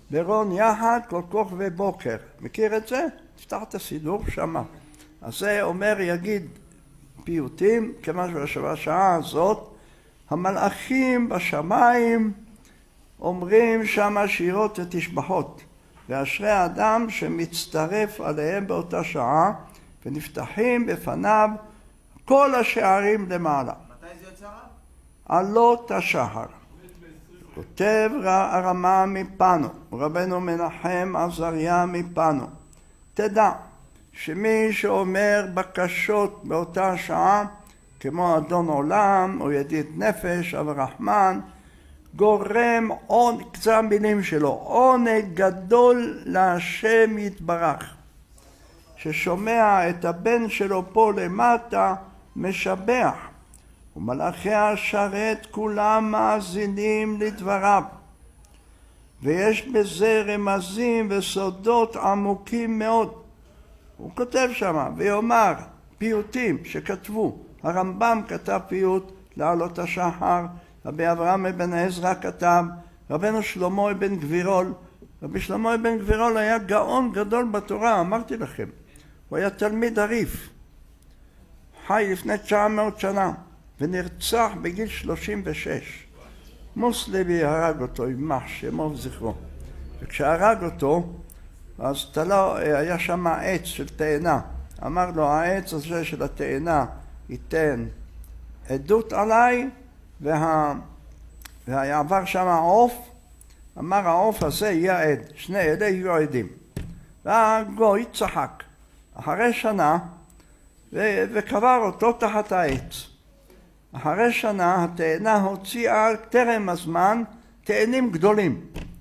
ברון יחד כל כוכבי בוקר. מכיר את זה? תפתח את הסידור שמה. אז זה אומר יגיד פיוטים, כיוון שבשעה הזאת המלאכים בשמיים אומרים שמה שירות ותשבחות, ואשרי האדם שמצטרף עליהם באותה שעה, ונפתחים בפניו כל השערים למעלה. מתי זה יוצא רב? עלות השחר. כותב הרמה מפנו, רבנו מנחם עזריה מפנו. תדע שמי שאומר בקשות באותה שעה, כמו אדון עולם או ידיד נפש, אב רחמן, גורם עונג, קצה המילים שלו, עונג גדול להשם יתברך, ששומע את הבן שלו פה למטה משבח, ומלאכי השרת כולם מאזינים לדבריו, ויש בזה רמזים וסודות עמוקים מאוד. הוא כותב שמה ויאמר פיוטים שכתבו, הרמב"ם כתב פיוט לעלות השחר, רבי אברהם אבן עזרא כתב, רבנו שלמה אבן גבירול. רבי שלמה אבן גבירול היה גאון גדול בתורה, אמרתי לכם. הוא היה תלמיד הריף, חי לפני תשע מאות שנה, ונרצח בגיל שלושים ושש. מוסלמי הרג אותו, יימח שמו וזכרו. וכשהרג אותו, אז תלה, היה שם עץ של תאנה. אמר לו, העץ הזה של התאנה ייתן עדות עליי, וה... והעבר שם העוף, אמר העוף הזה יהיה עד, שני אלה יהיו עדים. והגוי צחק אחרי שנה ו... וקבר אותו תחת העץ. אחרי שנה התאנה הוציאה טרם הזמן תאנים גדולים,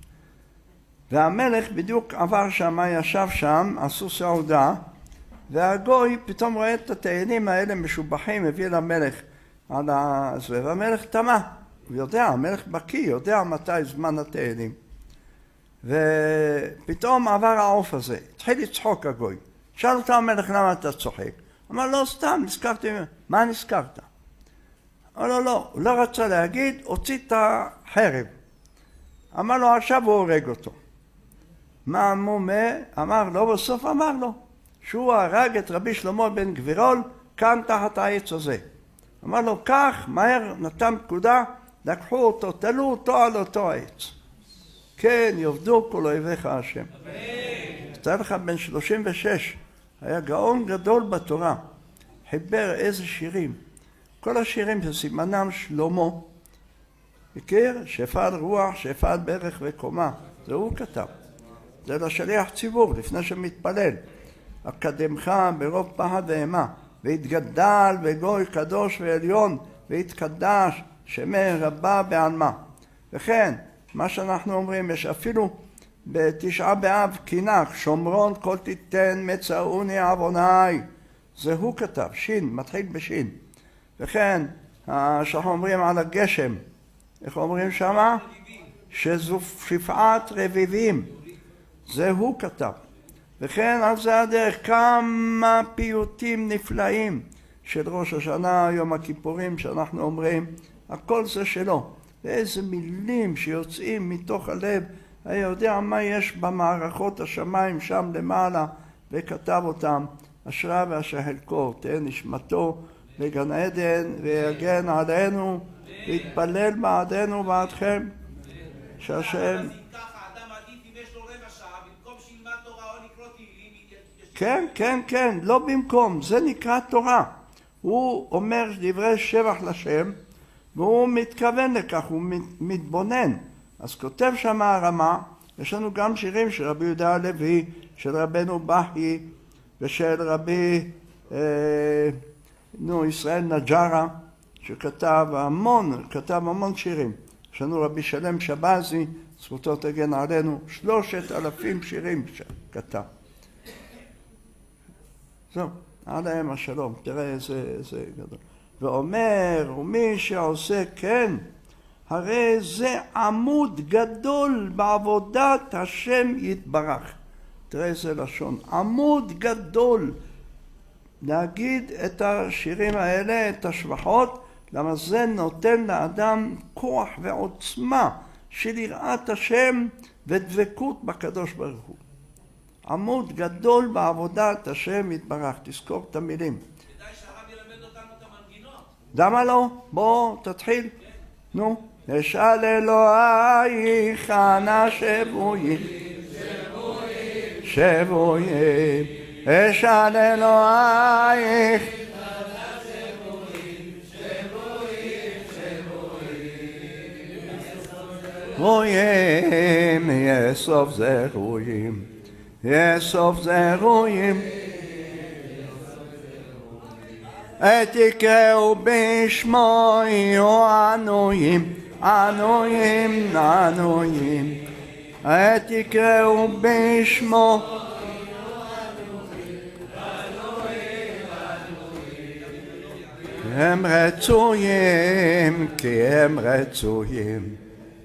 והמלך בדיוק עבר שם, ישב שם, עשו סעודה, והגוי פתאום רואה את התאנים האלה משובחים, הביא למלך על זה, והמלך תמה, הוא יודע, המלך בקיא, יודע מתי זמן התאנים. ופתאום עבר העוף הזה, התחיל לצחוק הגוי. שאל אותה המלך, למה אתה צוחק? אמר, לא סתם, נזכרתי, מה נזכרת? אמר לו, לא, הוא לא רצה להגיד, הוציא את החרב. אמר לו, עכשיו הוא הורג אותו. מה המומה? אמר לו, בסוף אמר לו, שהוא הרג את רבי שלמה בן גבירול כאן תחת העץ הזה. אמר לו, כך, מהר נתן פקודה, לקחו אותו, תלו אותו על אותו העץ. כן, יעבדו כל אויביך השם. תאר לך, בן שלושים ושש, היה גאון גדול בתורה, חיבר איזה שירים. כל השירים שסימנם שלמה, מכיר? שפע רוח, שפע ברך וקומה, זה הוא כתב. זה לשליח ציבור, לפני שמתפלל. אקדמך ברוב פחד ואימה, והתגדל וגוי קדוש ועליון, והתקדש שמי רבה בעלמה. וכן, מה שאנחנו אומרים, יש אפילו בתשעה באב קינח, שומרון כל תיתן מצאוני עווני. זה הוא כתב, שין, מתחיל בשין. וכן, שאנחנו אומרים על הגשם, איך אומרים שמה? שזו שפעת רביבים. זה הוא כתב. וכן על זה הדרך כמה פיוטים נפלאים של ראש השנה, יום הכיפורים שאנחנו אומרים, הכל זה שלו. ואיזה מילים שיוצאים מתוך הלב, היה יודע מה יש במערכות השמיים שם למעלה, וכתב אותם. אשרה ואשר חלקו, תהיה נשמתו בגן עדן, ויגן עלינו, ויתפלל בעדנו ובעדכם, שהשם... כן, כן, כן, לא במקום, זה נקרא תורה. הוא אומר דברי שבח לשם, והוא מתכוון לכך, הוא מתבונן. אז כותב שם הרמה, יש לנו גם שירים של רבי יהודה הלוי, של רבנו בכי, ושל רבי אה, נו, ישראל נג'רה, שכתב המון, כתב המון שירים. יש לנו רבי שלם שבזי, זכותו תגן עלינו, שלושת אלפים שירים שכתב. זהו, עליהם השלום, תראה איזה, איזה גדול. ואומר, ומי שעושה כן, הרי זה עמוד גדול בעבודת השם יתברך. תראה איזה לשון, עמוד גדול. להגיד את השירים האלה, את השבחות, למה זה נותן לאדם כוח ועוצמה של יראת השם ודבקות בקדוש ברוך הוא. עמוד גדול בעבודת השם יתברך. תזכור את המילים. כדאי שהרב ילמד אותנו את המנגינות. למה לא? בוא תתחיל. נו. אשאל אלוהיך אנא שבויים שבויים אשאל אלוהיך רואים יסוף זרועים יסוף זרועים ותקראו בשמו יהיו ענויים ענויים ענויים ותקראו בשמו הם רצויים כי הם רצויים.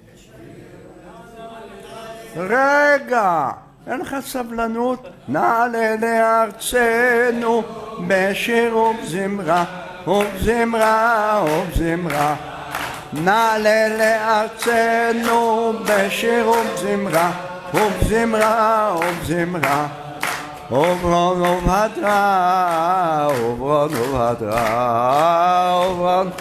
רגע, אין לך סבלנות? נעלה לארצנו בשיר ובזמרה ובזמרה ובזמרה נעלה לארצנו בשיר ובזמרה ובזמרה ובזמרה וברון ובהדרה וברון ובהדרה וברון.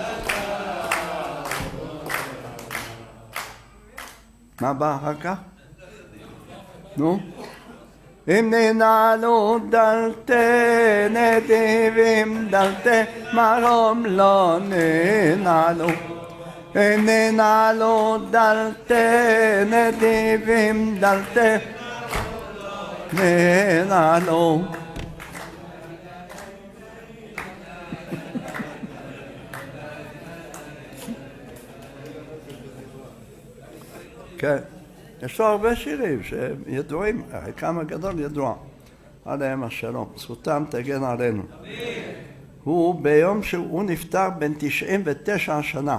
מה בא אחר כך? נו? אם ננעלו דלתי נדיבים דלתי מרום לא ננעלו אם ננעלו דלתי נדיבים דלתי ננעלו. כן, יש לו הרבה שירים שידועים, כמה גדול ידוע עליהם השלום, זכותם תגן עלינו. הוא ביום שהוא נפטר בן תשעים ותשע שנה,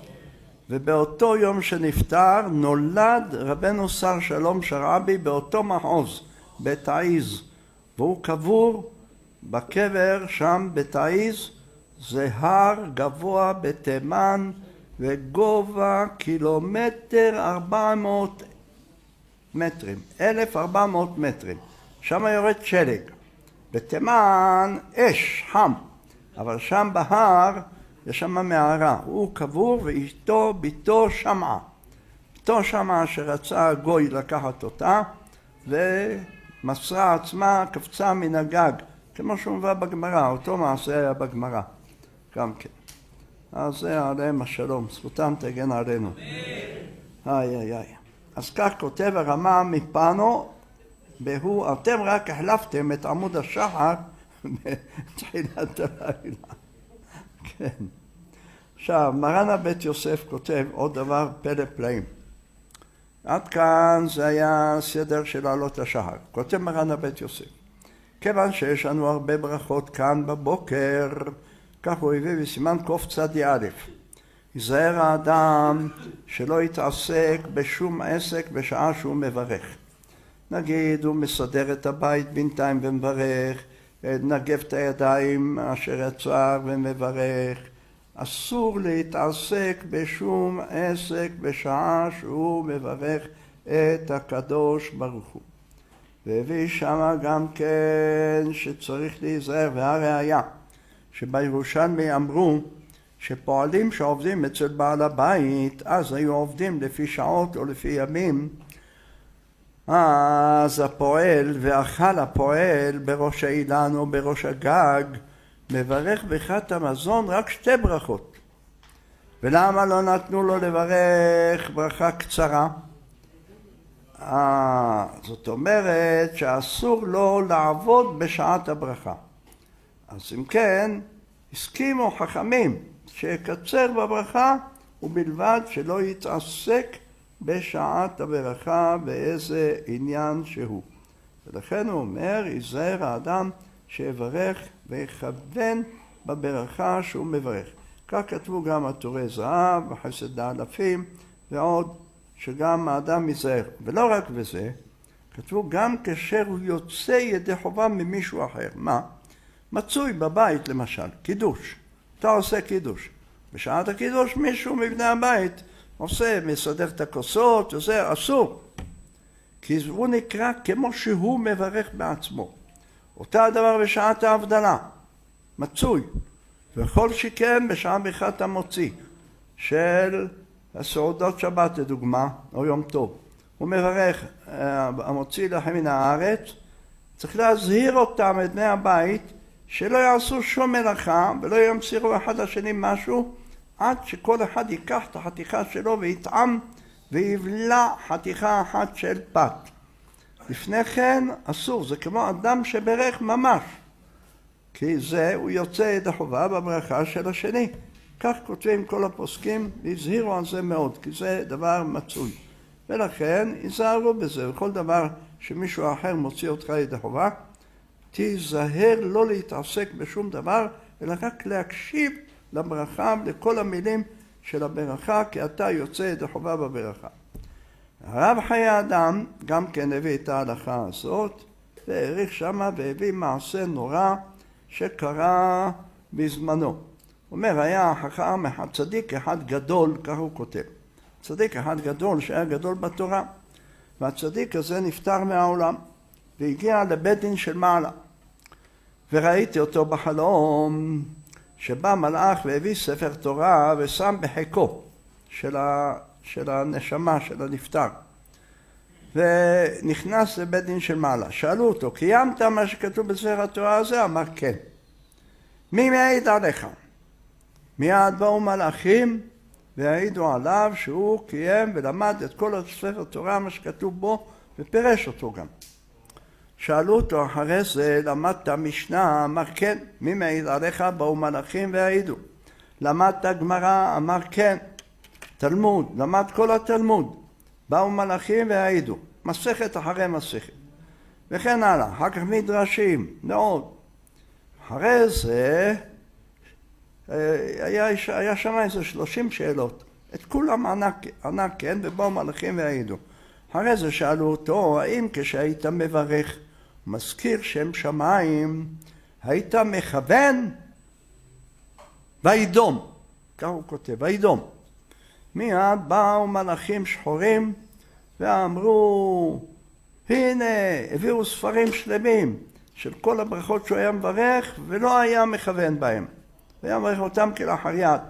ובאותו יום שנפטר נולד רבנו שר שלום שרעבי באותו מחוז, בתעיז, והוא קבור בקבר שם בתעיז. זה הר גבוה בתימן וגובה קילומטר ארבע מאות מטרים, אלף ארבע מאות מטרים. שם יורד שלג. בתימן אש, חם, אבל שם בהר יש שם מערה. הוא קבור ואיתו ביתו שמעה. ביתו שמעה שרצה הגוי לקחת אותה ומסרה עצמה, קפצה מן הגג, כמו שמובא בגמרא, אותו מעשה היה בגמרא גם כן. אז זה עליהם השלום, זכותם תגן עלינו. איי איי איי. אז כך כותב הרמ"א מפנו, והוא, אתם רק החלפתם את עמוד השחר בתחילת הלילה. כן. עכשיו, מרן הבית יוסף כותב עוד דבר פלא פלאים. עד כאן זה היה סדר של עלות השחר. כותב מרן הבית יוסף. כיוון שיש לנו הרבה ברכות כאן בבוקר, כך הוא הביא בסימן קוף צדי א', יזהר האדם שלא יתעסק בשום עסק בשעה שהוא מברך. נגיד הוא מסדר את הבית בינתיים ומברך, נגב את הידיים אשר יצר ומברך. אסור להתעסק בשום עסק בשעה שהוא מברך את הקדוש ברוך הוא. והביא שמה גם כן שצריך להיזהר, והראיה שבירושלמי אמרו שפועלים שעובדים אצל בעל הבית, אז היו עובדים לפי שעות או לפי ימים, אז הפועל ואכל הפועל בראש האילן או בראש הגג מברך ברכת המזון רק שתי ברכות. ולמה לא נתנו לו לברך ברכה קצרה? אה, זאת אומרת שאסור לו לעבוד בשעת הברכה. אז אם כן, הסכימו חכמים שיקצר בברכה ובלבד שלא יתעסק בשעת הברכה באיזה עניין שהוא. ולכן הוא אומר, ייזהר האדם שיברך ויכוון בברכה שהוא מברך. כך כתבו גם עטורי זהב וחסד האלפים ועוד, שגם האדם ייזהר. ולא רק בזה, כתבו גם כאשר הוא יוצא ידי חובה ממישהו אחר. מה? מצוי בבית למשל, קידוש. אתה עושה קידוש. בשעת הקידוש מישהו מבני הבית עושה, מסדר את הכוסות, וזה אסור. כי הוא נקרא כמו שהוא מברך בעצמו. אותה הדבר בשעת ההבדלה, מצוי. וכל שכן בשעה ברכת המוציא של הסעודות שבת לדוגמה, או יום טוב. הוא מברך המוציא לחם מן הארץ, צריך להזהיר אותם את בני הבית שלא יעשו שום מלאכה ולא ימסירו אחד לשני משהו עד שכל אחד ייקח את החתיכה שלו ויטעם ויבלע חתיכה אחת של פת. לפני כן אסור, זה כמו אדם שברך ממש, כי זה הוא יוצא ידי חובה בברכה של השני. כך כותבים כל הפוסקים והזהירו על זה מאוד, כי זה דבר מצוי. ולכן יזהרו בזה, וכל דבר שמישהו אחר מוציא אותך ידי חובה, תיזהר לא להתעסק בשום דבר, אלא רק להקשיב לברכה ולכל המילים של הברכה, כי אתה יוצא ידי חובה בברכה. הרב חיי אדם גם כן הביא את ההלכה הזאת, והעריך שמה והביא מעשה נורא שקרה בזמנו. הוא אומר, היה חכם אחד, צדיק אחד גדול, כך הוא כותב. צדיק אחד גדול שהיה גדול בתורה, והצדיק הזה נפטר מהעולם, והגיע לבית דין של מעלה. וראיתי אותו בחלום, שבא מלאך והביא ספר תורה ושם בחיקו של, ה, של הנשמה של הנפטר. ונכנס לבית דין של מעלה. שאלו אותו, קיימת מה שכתוב בספר התורה הזה? אמר כן. מי מעיד עליך? מיד באו מלאכים והעידו עליו שהוא קיים ולמד את כל הספר תורה מה שכתוב בו ופירש אותו גם. שאלו אותו אחרי זה, למדת משנה? אמר כן. מי מעיד עליך? באו מלאכים והעידו. למדת גמרא? אמר כן. תלמוד, למד כל התלמוד. באו מלאכים והעידו. מסכת אחרי מסכת. וכן הלאה, אחר כך מדרשים, מאוד. אחרי זה היה, היה שם איזה שלושים שאלות. את כולם ענה, ענה כן, ובאו מלאכים והעידו. אחרי זה שאלו אותו, האם כשהיית מברך, מזכיר שם שמיים, היית מכוון? וידום, כך הוא כותב, וידום. מיד באו מלאכים שחורים ואמרו, הנה, הביאו ספרים שלמים של כל הברכות שהוא היה מברך ולא היה מכוון בהם. והיה מברך אותם כלאחר יד.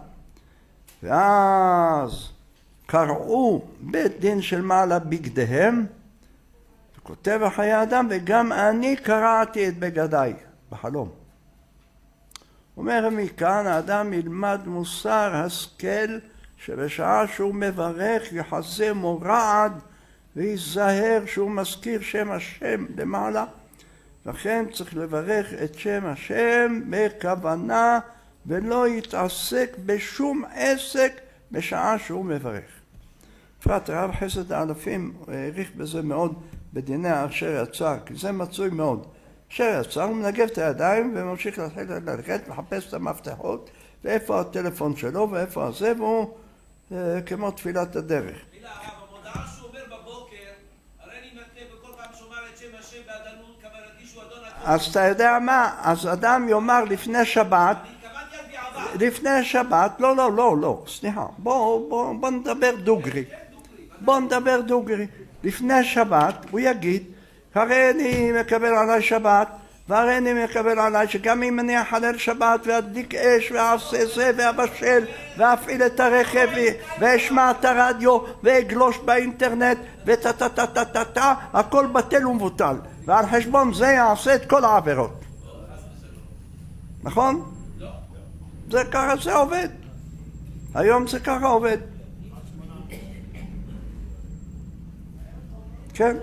ואז קראו בית דין של מעלה בגדיהם, וכותב חיי אדם, וגם אני קראתי את בגדיי בחלום. אומר מכאן, האדם ילמד מוסר השכל, שבשעה שהוא מברך יחזה מורעד ויזהר שהוא מזכיר שם השם למעלה. לכן צריך לברך את שם השם בכוונה ולא יתעסק בשום עסק בשעה שהוא מברך. בפרט הרב חסד האלפים העריך בזה מאוד בדיני אשר יצר, כי זה מצוי מאוד. אשר יצר הוא מנגב את הידיים וממשיך ללכת לחפש את המפתחות ואיפה הטלפון שלו ואיפה הזה, והוא כמו תפילת הדרך. מילה הרב, המודעה שהוא אומר בבוקר, הרי אני מתנה בכל פעם שאומר את שם השם בעדנות, כמה רגישו אדון הכל. אז אתה יודע מה? אז אדם יאמר לפני שבת, אני התכוונתי על ביעבר. לפני שבת, לא, לא, לא, לא, סליחה, בוא, בוא, בוא נדבר דוגרי. בוא נדבר דוגרי. לפני שבת הוא יגיד, הרי אני מקבל עליי שבת, והרי אני מקבל עליי שגם אם אני אחלל שבת ואדליק אש ואעשה זה ואבשל ואפעיל את הרכב ואשמע את הרדיו ואגלוש באינטרנט וטה טה טה טה טה טה, הכל בטל ומבוטל, ועל חשבון זה יעשה את כל העבירות. נכון? זה ככה זה עובד. היום זה ככה עובד. כן?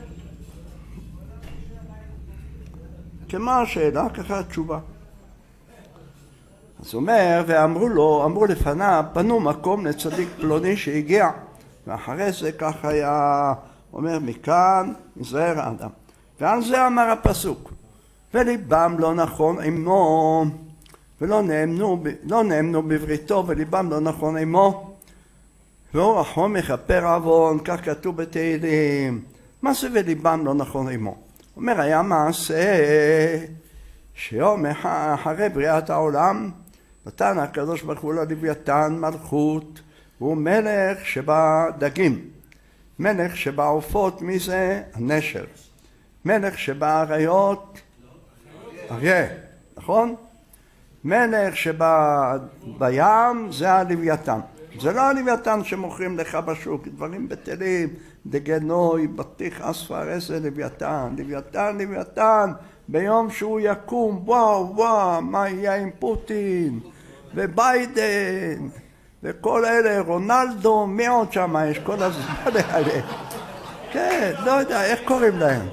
כמה השאלה, ככה התשובה. אז הוא אומר, ואמרו לו, אמרו לפניו, פנו מקום לצדיק פלוני שהגיע, ואחרי זה כך היה, אומר מכאן, נזהר האדם. ועל זה אמר הפסוק, וליבם לא נכון עמו, ולא נאמנו, לא נאמנו בבריתו, וליבם לא נכון עמו, והוא רחום מכפר עוון, כך כתוב בתהילים. מה זה וליבם לא נכון עמו? אומר, היה מעשה שיום אחרי בריאת העולם נתן הקדוש ברוך הוא ללוויתן מלכות הוא מלך שבדגים, מלך שבעופות, מי זה? הנשר. מלך שבאריות, אריה, נכון? מלך שבים זה הלוויתן. זה לא הלוויתן שמוכרים לך בשוק, דברים בטלים, דגנוי, בטיח, אספר, איזה לוויתן, לוויתן, לוויתן, ביום שהוא יקום, וואו, וואו, מה יהיה עם פוטין, וביידן, וכל אלה, רונלדו, מי עוד שם יש כל הזמן האלה? כן, לא יודע, איך קוראים להם?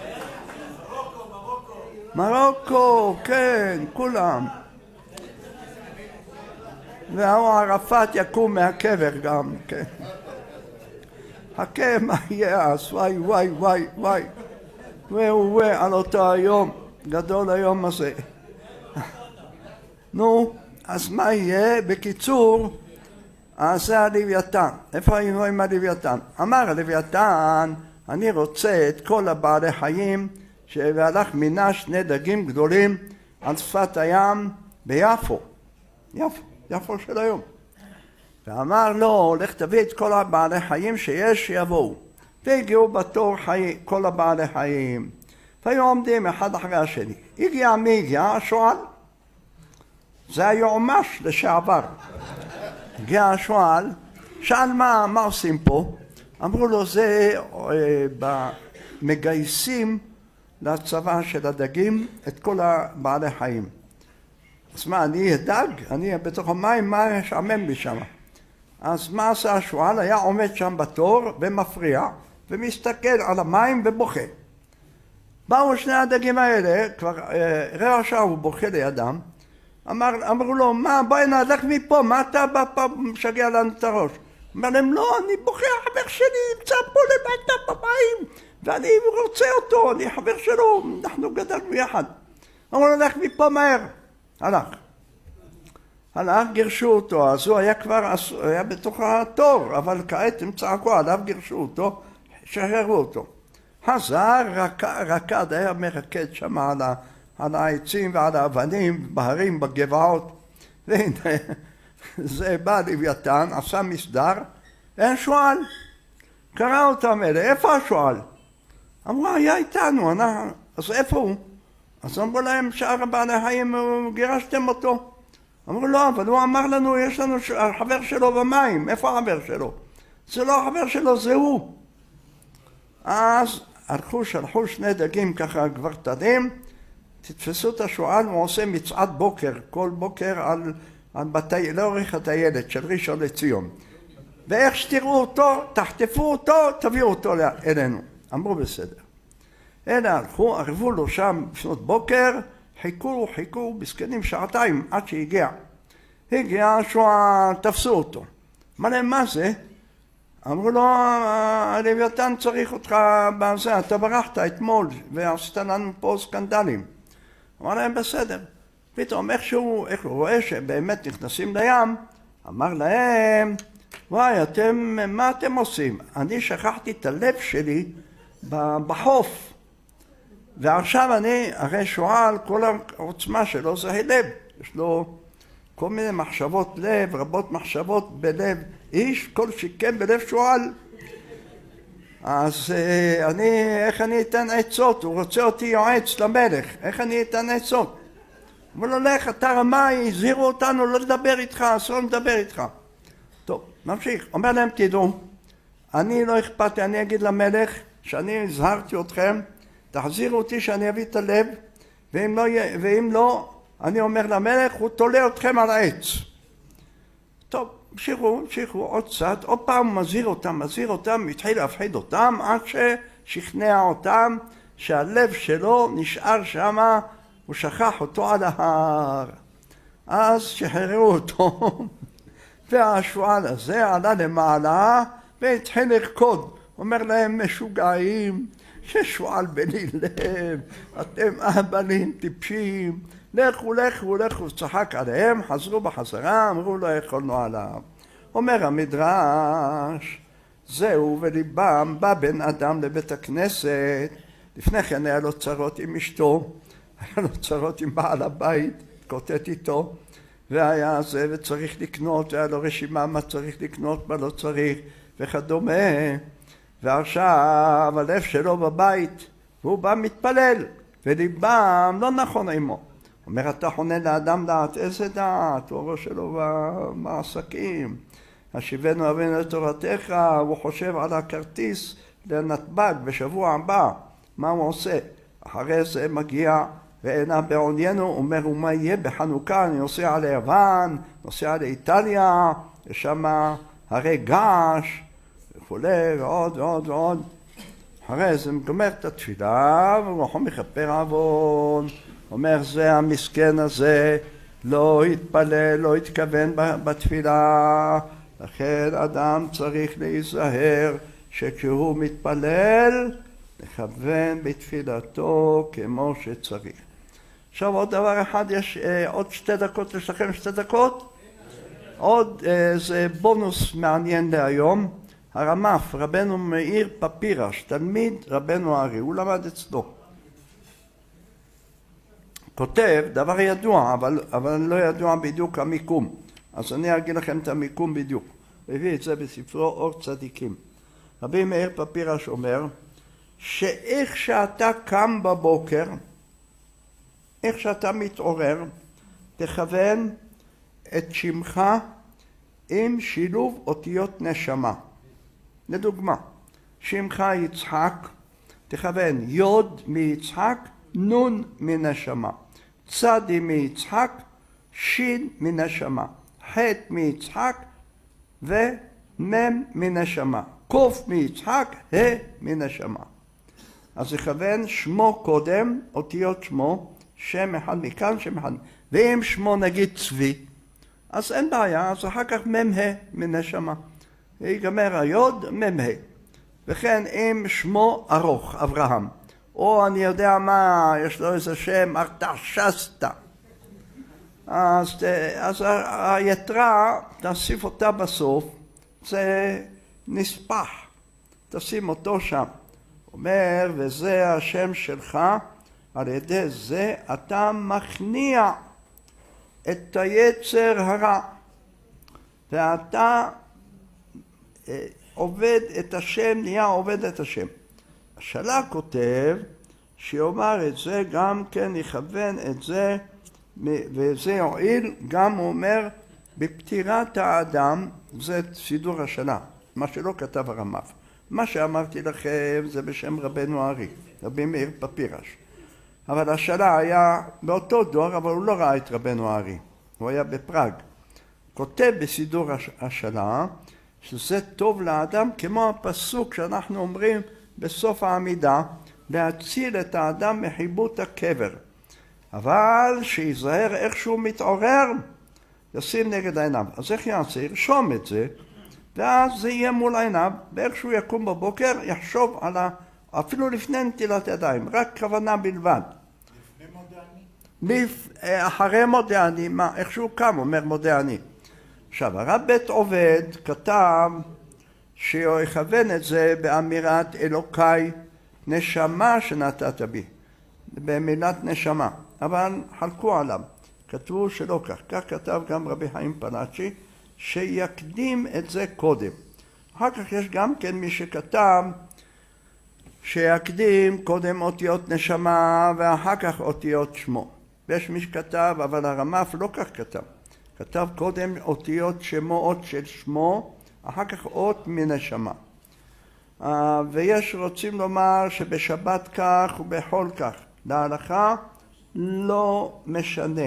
מרוקו, כן, כולם. והוא ערפאת יקום מהקבר גם, כן. חכה מה יהיה אז, וואי וואי וואי וואי. והוא על אותו היום, גדול היום הזה. נו, אז מה יהיה? בקיצור, אז זה הלוויתן. איפה היינו עם הלוויתן? אמר הלוויתן, אני רוצה את כל הבעלי חיים, והלך מינה שני דגים גדולים על שפת הים ביפו. יפו, יפו של היום. ואמר לו, לך תביא את כל הבעלי חיים שיש שיבואו. והגיעו בתור חי... כל הבעלי חיים. והיו עומדים אחד אחרי השני. הגיע מי הגיע? השועל. זה היועמ"ש לשעבר. הגיע השועל, שאל מה, מה עושים פה? אמרו לו, זה אה, מגייסים לצבא של הדגים את כל הבעלי חיים. אז מה, אני אהיה דג? אני אהיה בתוך המים, מה ישעמם לי שם? אז מה עשה השועל? היה עומד שם בתור ומפריע ומסתכל על המים ובוכה. באו שני הדגים האלה, כבר אה, רבע שעה הוא בוכה לידם. אמר, אמרו לו, מה, בואי נעלך מפה, מה אתה בא פה משגע לנו את הראש? אמר להם, לא, אני בוכה, החבר שלי נמצא פה למטה במים, ואני רוצה אותו, אני חבר שלו, אנחנו גדלנו יחד. אמרו לו, הלך מפה מהר. הלך. הלך, גירשו אותו, אז הוא היה כבר, היה בתוך התור, אבל כעת הם צעקו עליו, גירשו אותו, שחררו אותו. חזר, רקד, רקד, היה מרקד שם על, ה, על העצים ועל האבנים, בהרים, בגבעות, והנה, זה בא לוויתן, עשה מסדר, אין שועל. קרא אותם אלה, איפה השועל? אמרו, היה איתנו, אנחנו, אז איפה הוא? אז אמרו להם, שאר הבעלי חיים, גירשתם אותו. אמרו, לא, אבל הוא אמר לנו, יש לנו חבר שלו במים, איפה החבר שלו? זה לא החבר שלו, זה הוא. אז הלכו, שלחו שני דגים ככה כבר קטנים, תתפסו את השועל, הוא עושה מצעד בוקר, כל בוקר על, על בתי, לאורך הטיילת של ראשון לציון. ואיך שתראו אותו, תחטפו אותו, תביאו אותו אלינו. אמרו בסדר. אלה הלכו, ערבו לו שם לפנות בוקר, חיכו, חיכו, בסקנים שעתיים עד שהגיע. הגיע השועל, תפסו אותו. אמר להם, מה זה? אמרו לו, הלוויתן צריך אותך בזה, אתה ברחת אתמול ועשית לנו פה סקנדלים. אמר להם, בסדר. פתאום איכשהו, איך הוא רואה שבאמת נכנסים לים, אמר להם, וואי, אתם, מה אתם עושים? אני שכחתי את הלב שלי בחוף. ועכשיו אני, הרי שועל, כל העוצמה שלו זה הלב. יש לו כל מיני מחשבות לב, רבות מחשבות בלב איש, כל שכן בלב שועל. אז אני, איך אני אתן עצות? הוא רוצה אותי יועץ למלך, איך אני אתן עצות? הוא אומר לו, לך, אתה רמאי, הזהירו אותנו לא לדבר איתך, אסור לדבר איתך. טוב, נמשיך. אומר להם, תדעו, אני לא אכפת, אני אגיד למלך שאני הזהרתי אתכם, תחזירו אותי שאני אביא את הלב, ואם לא, ואם לא, אני אומר למלך, הוא תולה אתכם על העץ. טוב, המשיכו, המשיכו עוד קצת, עוד פעם מזהיר אותם, מזהיר אותם, התחיל להפחיד אותם, עד ששכנע אותם שהלב שלו נשאר שם, הוא שכח אותו על ההר. אז שחררו אותו, והשועל הזה עלה למעלה, והתחיל לרקוד. אומר להם, משוגעים, ששועל בלי לב, אתם אהבלים טיפשים, לכו, לכו, לכו, צחק עליהם, חזרו בחזרה, אמרו לא יכולנו עליו. אומר המדרש, זהו וליבם, בא בן אדם לבית הכנסת, לפני כן היה לו צרות עם אשתו, היה לו צרות עם בעל הבית, קוטט איתו, והיה זה וצריך לקנות, והיה לו רשימה מה צריך לקנות, מה לא צריך וכדומה. ועכשיו הלב שלו בבית, והוא בא מתפלל, וליבם לא נכון עמו. אומר, אתה חונה לאדם דעת, איזה דעת? אורו שלו במעסקים. השיבנו אבינו לתורתך, הוא חושב על הכרטיס לנתב"ג בשבוע הבא. מה הוא עושה? אחרי זה מגיע ואינה בעוליינו, אומר, ומה יהיה בחנוכה? אני נוסע ליוון, נוסע לאיטליה, יש שם הרי געש, וכולי, ועוד ועוד ועוד. אחרי זה גומר את התפילה, והוא מכפר עוון. אומר, זה המסכן הזה, לא התפלל, לא התכוון בתפילה. לכן אדם צריך להיזהר שכשהוא מתפלל, לכוון בתפילתו כמו שצריך. עכשיו עוד דבר אחד, יש אה, עוד שתי דקות, יש לכם שתי דקות? עוד איזה אה, בונוס מעניין להיום. הרמ"ף, רבנו מאיר פפירש, תלמיד רבנו הארי, הוא למד אצלו. כותב דבר ידוע, אבל, אבל לא ידוע בדיוק המיקום. אז אני אגיד לכם את המיקום בדיוק. הביא את זה בספרו אור צדיקים. רבי מאיר פפירש אומר, שאיך שאתה קם בבוקר, איך שאתה מתעורר, תכוון את שמך עם שילוב אותיות נשמה. לדוגמה, שמך יצחק, תכוון יוד מיצחק, נון מנשמה. צדי מיצחק, שין מנשמה. חט מיצחק ומם מנשמה. קוף מיצחק, ה מנשמה. אז יכוון שמו קודם, אותיות שמו, שם אחד מכאן, שם אחד. ואם שמו נגיד צבי, אז אין בעיה, אז אחר כך מם ה מנשמה. ייגמר היוד, מם ה. וכן אם שמו ארוך, אברהם. או אני יודע מה, יש לו איזה שם, ארתחשסתא. אז, אז היתרה, תוסיף אותה בסוף, זה נספח. תשים אותו שם. אומר, וזה השם שלך, על ידי זה אתה מכניע את היצר הרע. ואתה אה, עובד את השם, נהיה עובד את השם. השאלה כותב שיאמר את זה גם כן, יכוון את זה, וזה יועיל, גם הוא אומר, בפטירת האדם, זה סידור השאלה, מה שלא כתב הרמ"ף. מה שאמרתי לכם זה בשם רבנו הארי, רבי מאיר פפירש. אבל השאלה היה באותו דור, אבל הוא לא ראה את רבנו הארי, הוא היה בפראג. כותב בסידור השאלה, שזה טוב לאדם כמו הפסוק שאנחנו אומרים בסוף העמידה, להציל את האדם מחיבות הקבר. אבל שיזהר איך שהוא מתעורר, ישים נגד עיניו. אז איך יעשה? ירשום את זה, ואז זה יהיה מול עיניו, ואיך שהוא יקום בבוקר, יחשוב על ה... אפילו לפני נטילת ידיים, רק כוונה בלבד. לפני מודה אני? לפ... אחרי מודה אני, מה? איך שהוא קם, אומר מודה אני. עכשיו, הרב בית עובד כתב שהוא יכוון את זה באמירת אלוקיי נשמה שנתת בי, במילת נשמה, אבל חלקו עליו, כתבו שלא כך, כך כתב גם רבי חיים פלאצ'י, שיקדים את זה קודם. אחר כך יש גם כן מי שכתב שיקדים קודם אותיות נשמה ואחר כך אותיות שמו. ויש מי שכתב, אבל הרמ"ף לא כך כתב. כתב קודם אותיות שמות של שמו, אחר כך אות מנשמה. Uh, ויש רוצים לומר שבשבת כך ובחול כך. להלכה לא משנה.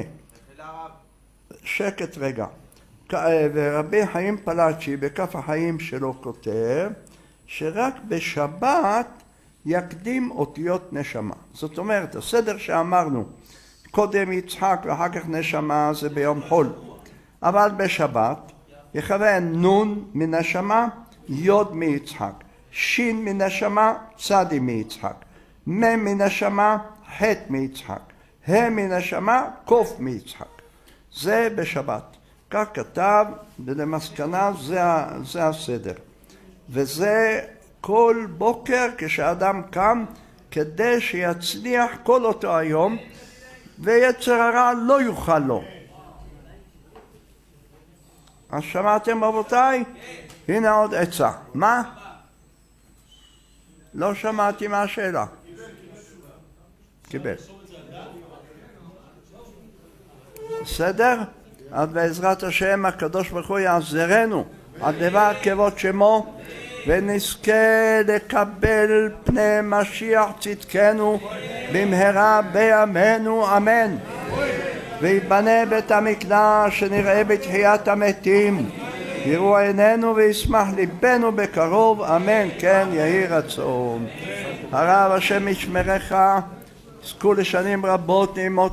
שקט רגע. ורבי חיים פלאצ'י בכף החיים שלו כותב שרק בשבת יקדים אותיות נשמה. זאת אומרת, הסדר שאמרנו, קודם יצחק ואחר כך נשמה זה ביום חול. אבל בשבת יכוון נון מנשמה, יוד מיצחק, שין מנשמה, צדי מיצחק, מם מנשמה, חט מיצחק, ה מנשמה, קוף מיצחק. זה בשבת. כך כתב, ולמסקנה זה, זה הסדר. וזה כל בוקר כשאדם קם, כדי שיצליח כל אותו היום, ויצר הרע לא יוכל לו. אז שמעתם רבותיי? הנה עוד עצה. מה? לא שמעתי מה השאלה. קיבל. בסדר? אז בעזרת השם הקדוש ברוך הוא יעזרנו עד דבר כבוד שמו ונזכה לקבל פני משיח צדקנו במהרה בימינו אמן. ויבנה בית המקדש שנראה בתחיית המתים, יראו עינינו וישמח ליבנו בקרוב אמן כן יהי רצון. הרב השם ישמרך, זכו לשנים רבות נעימות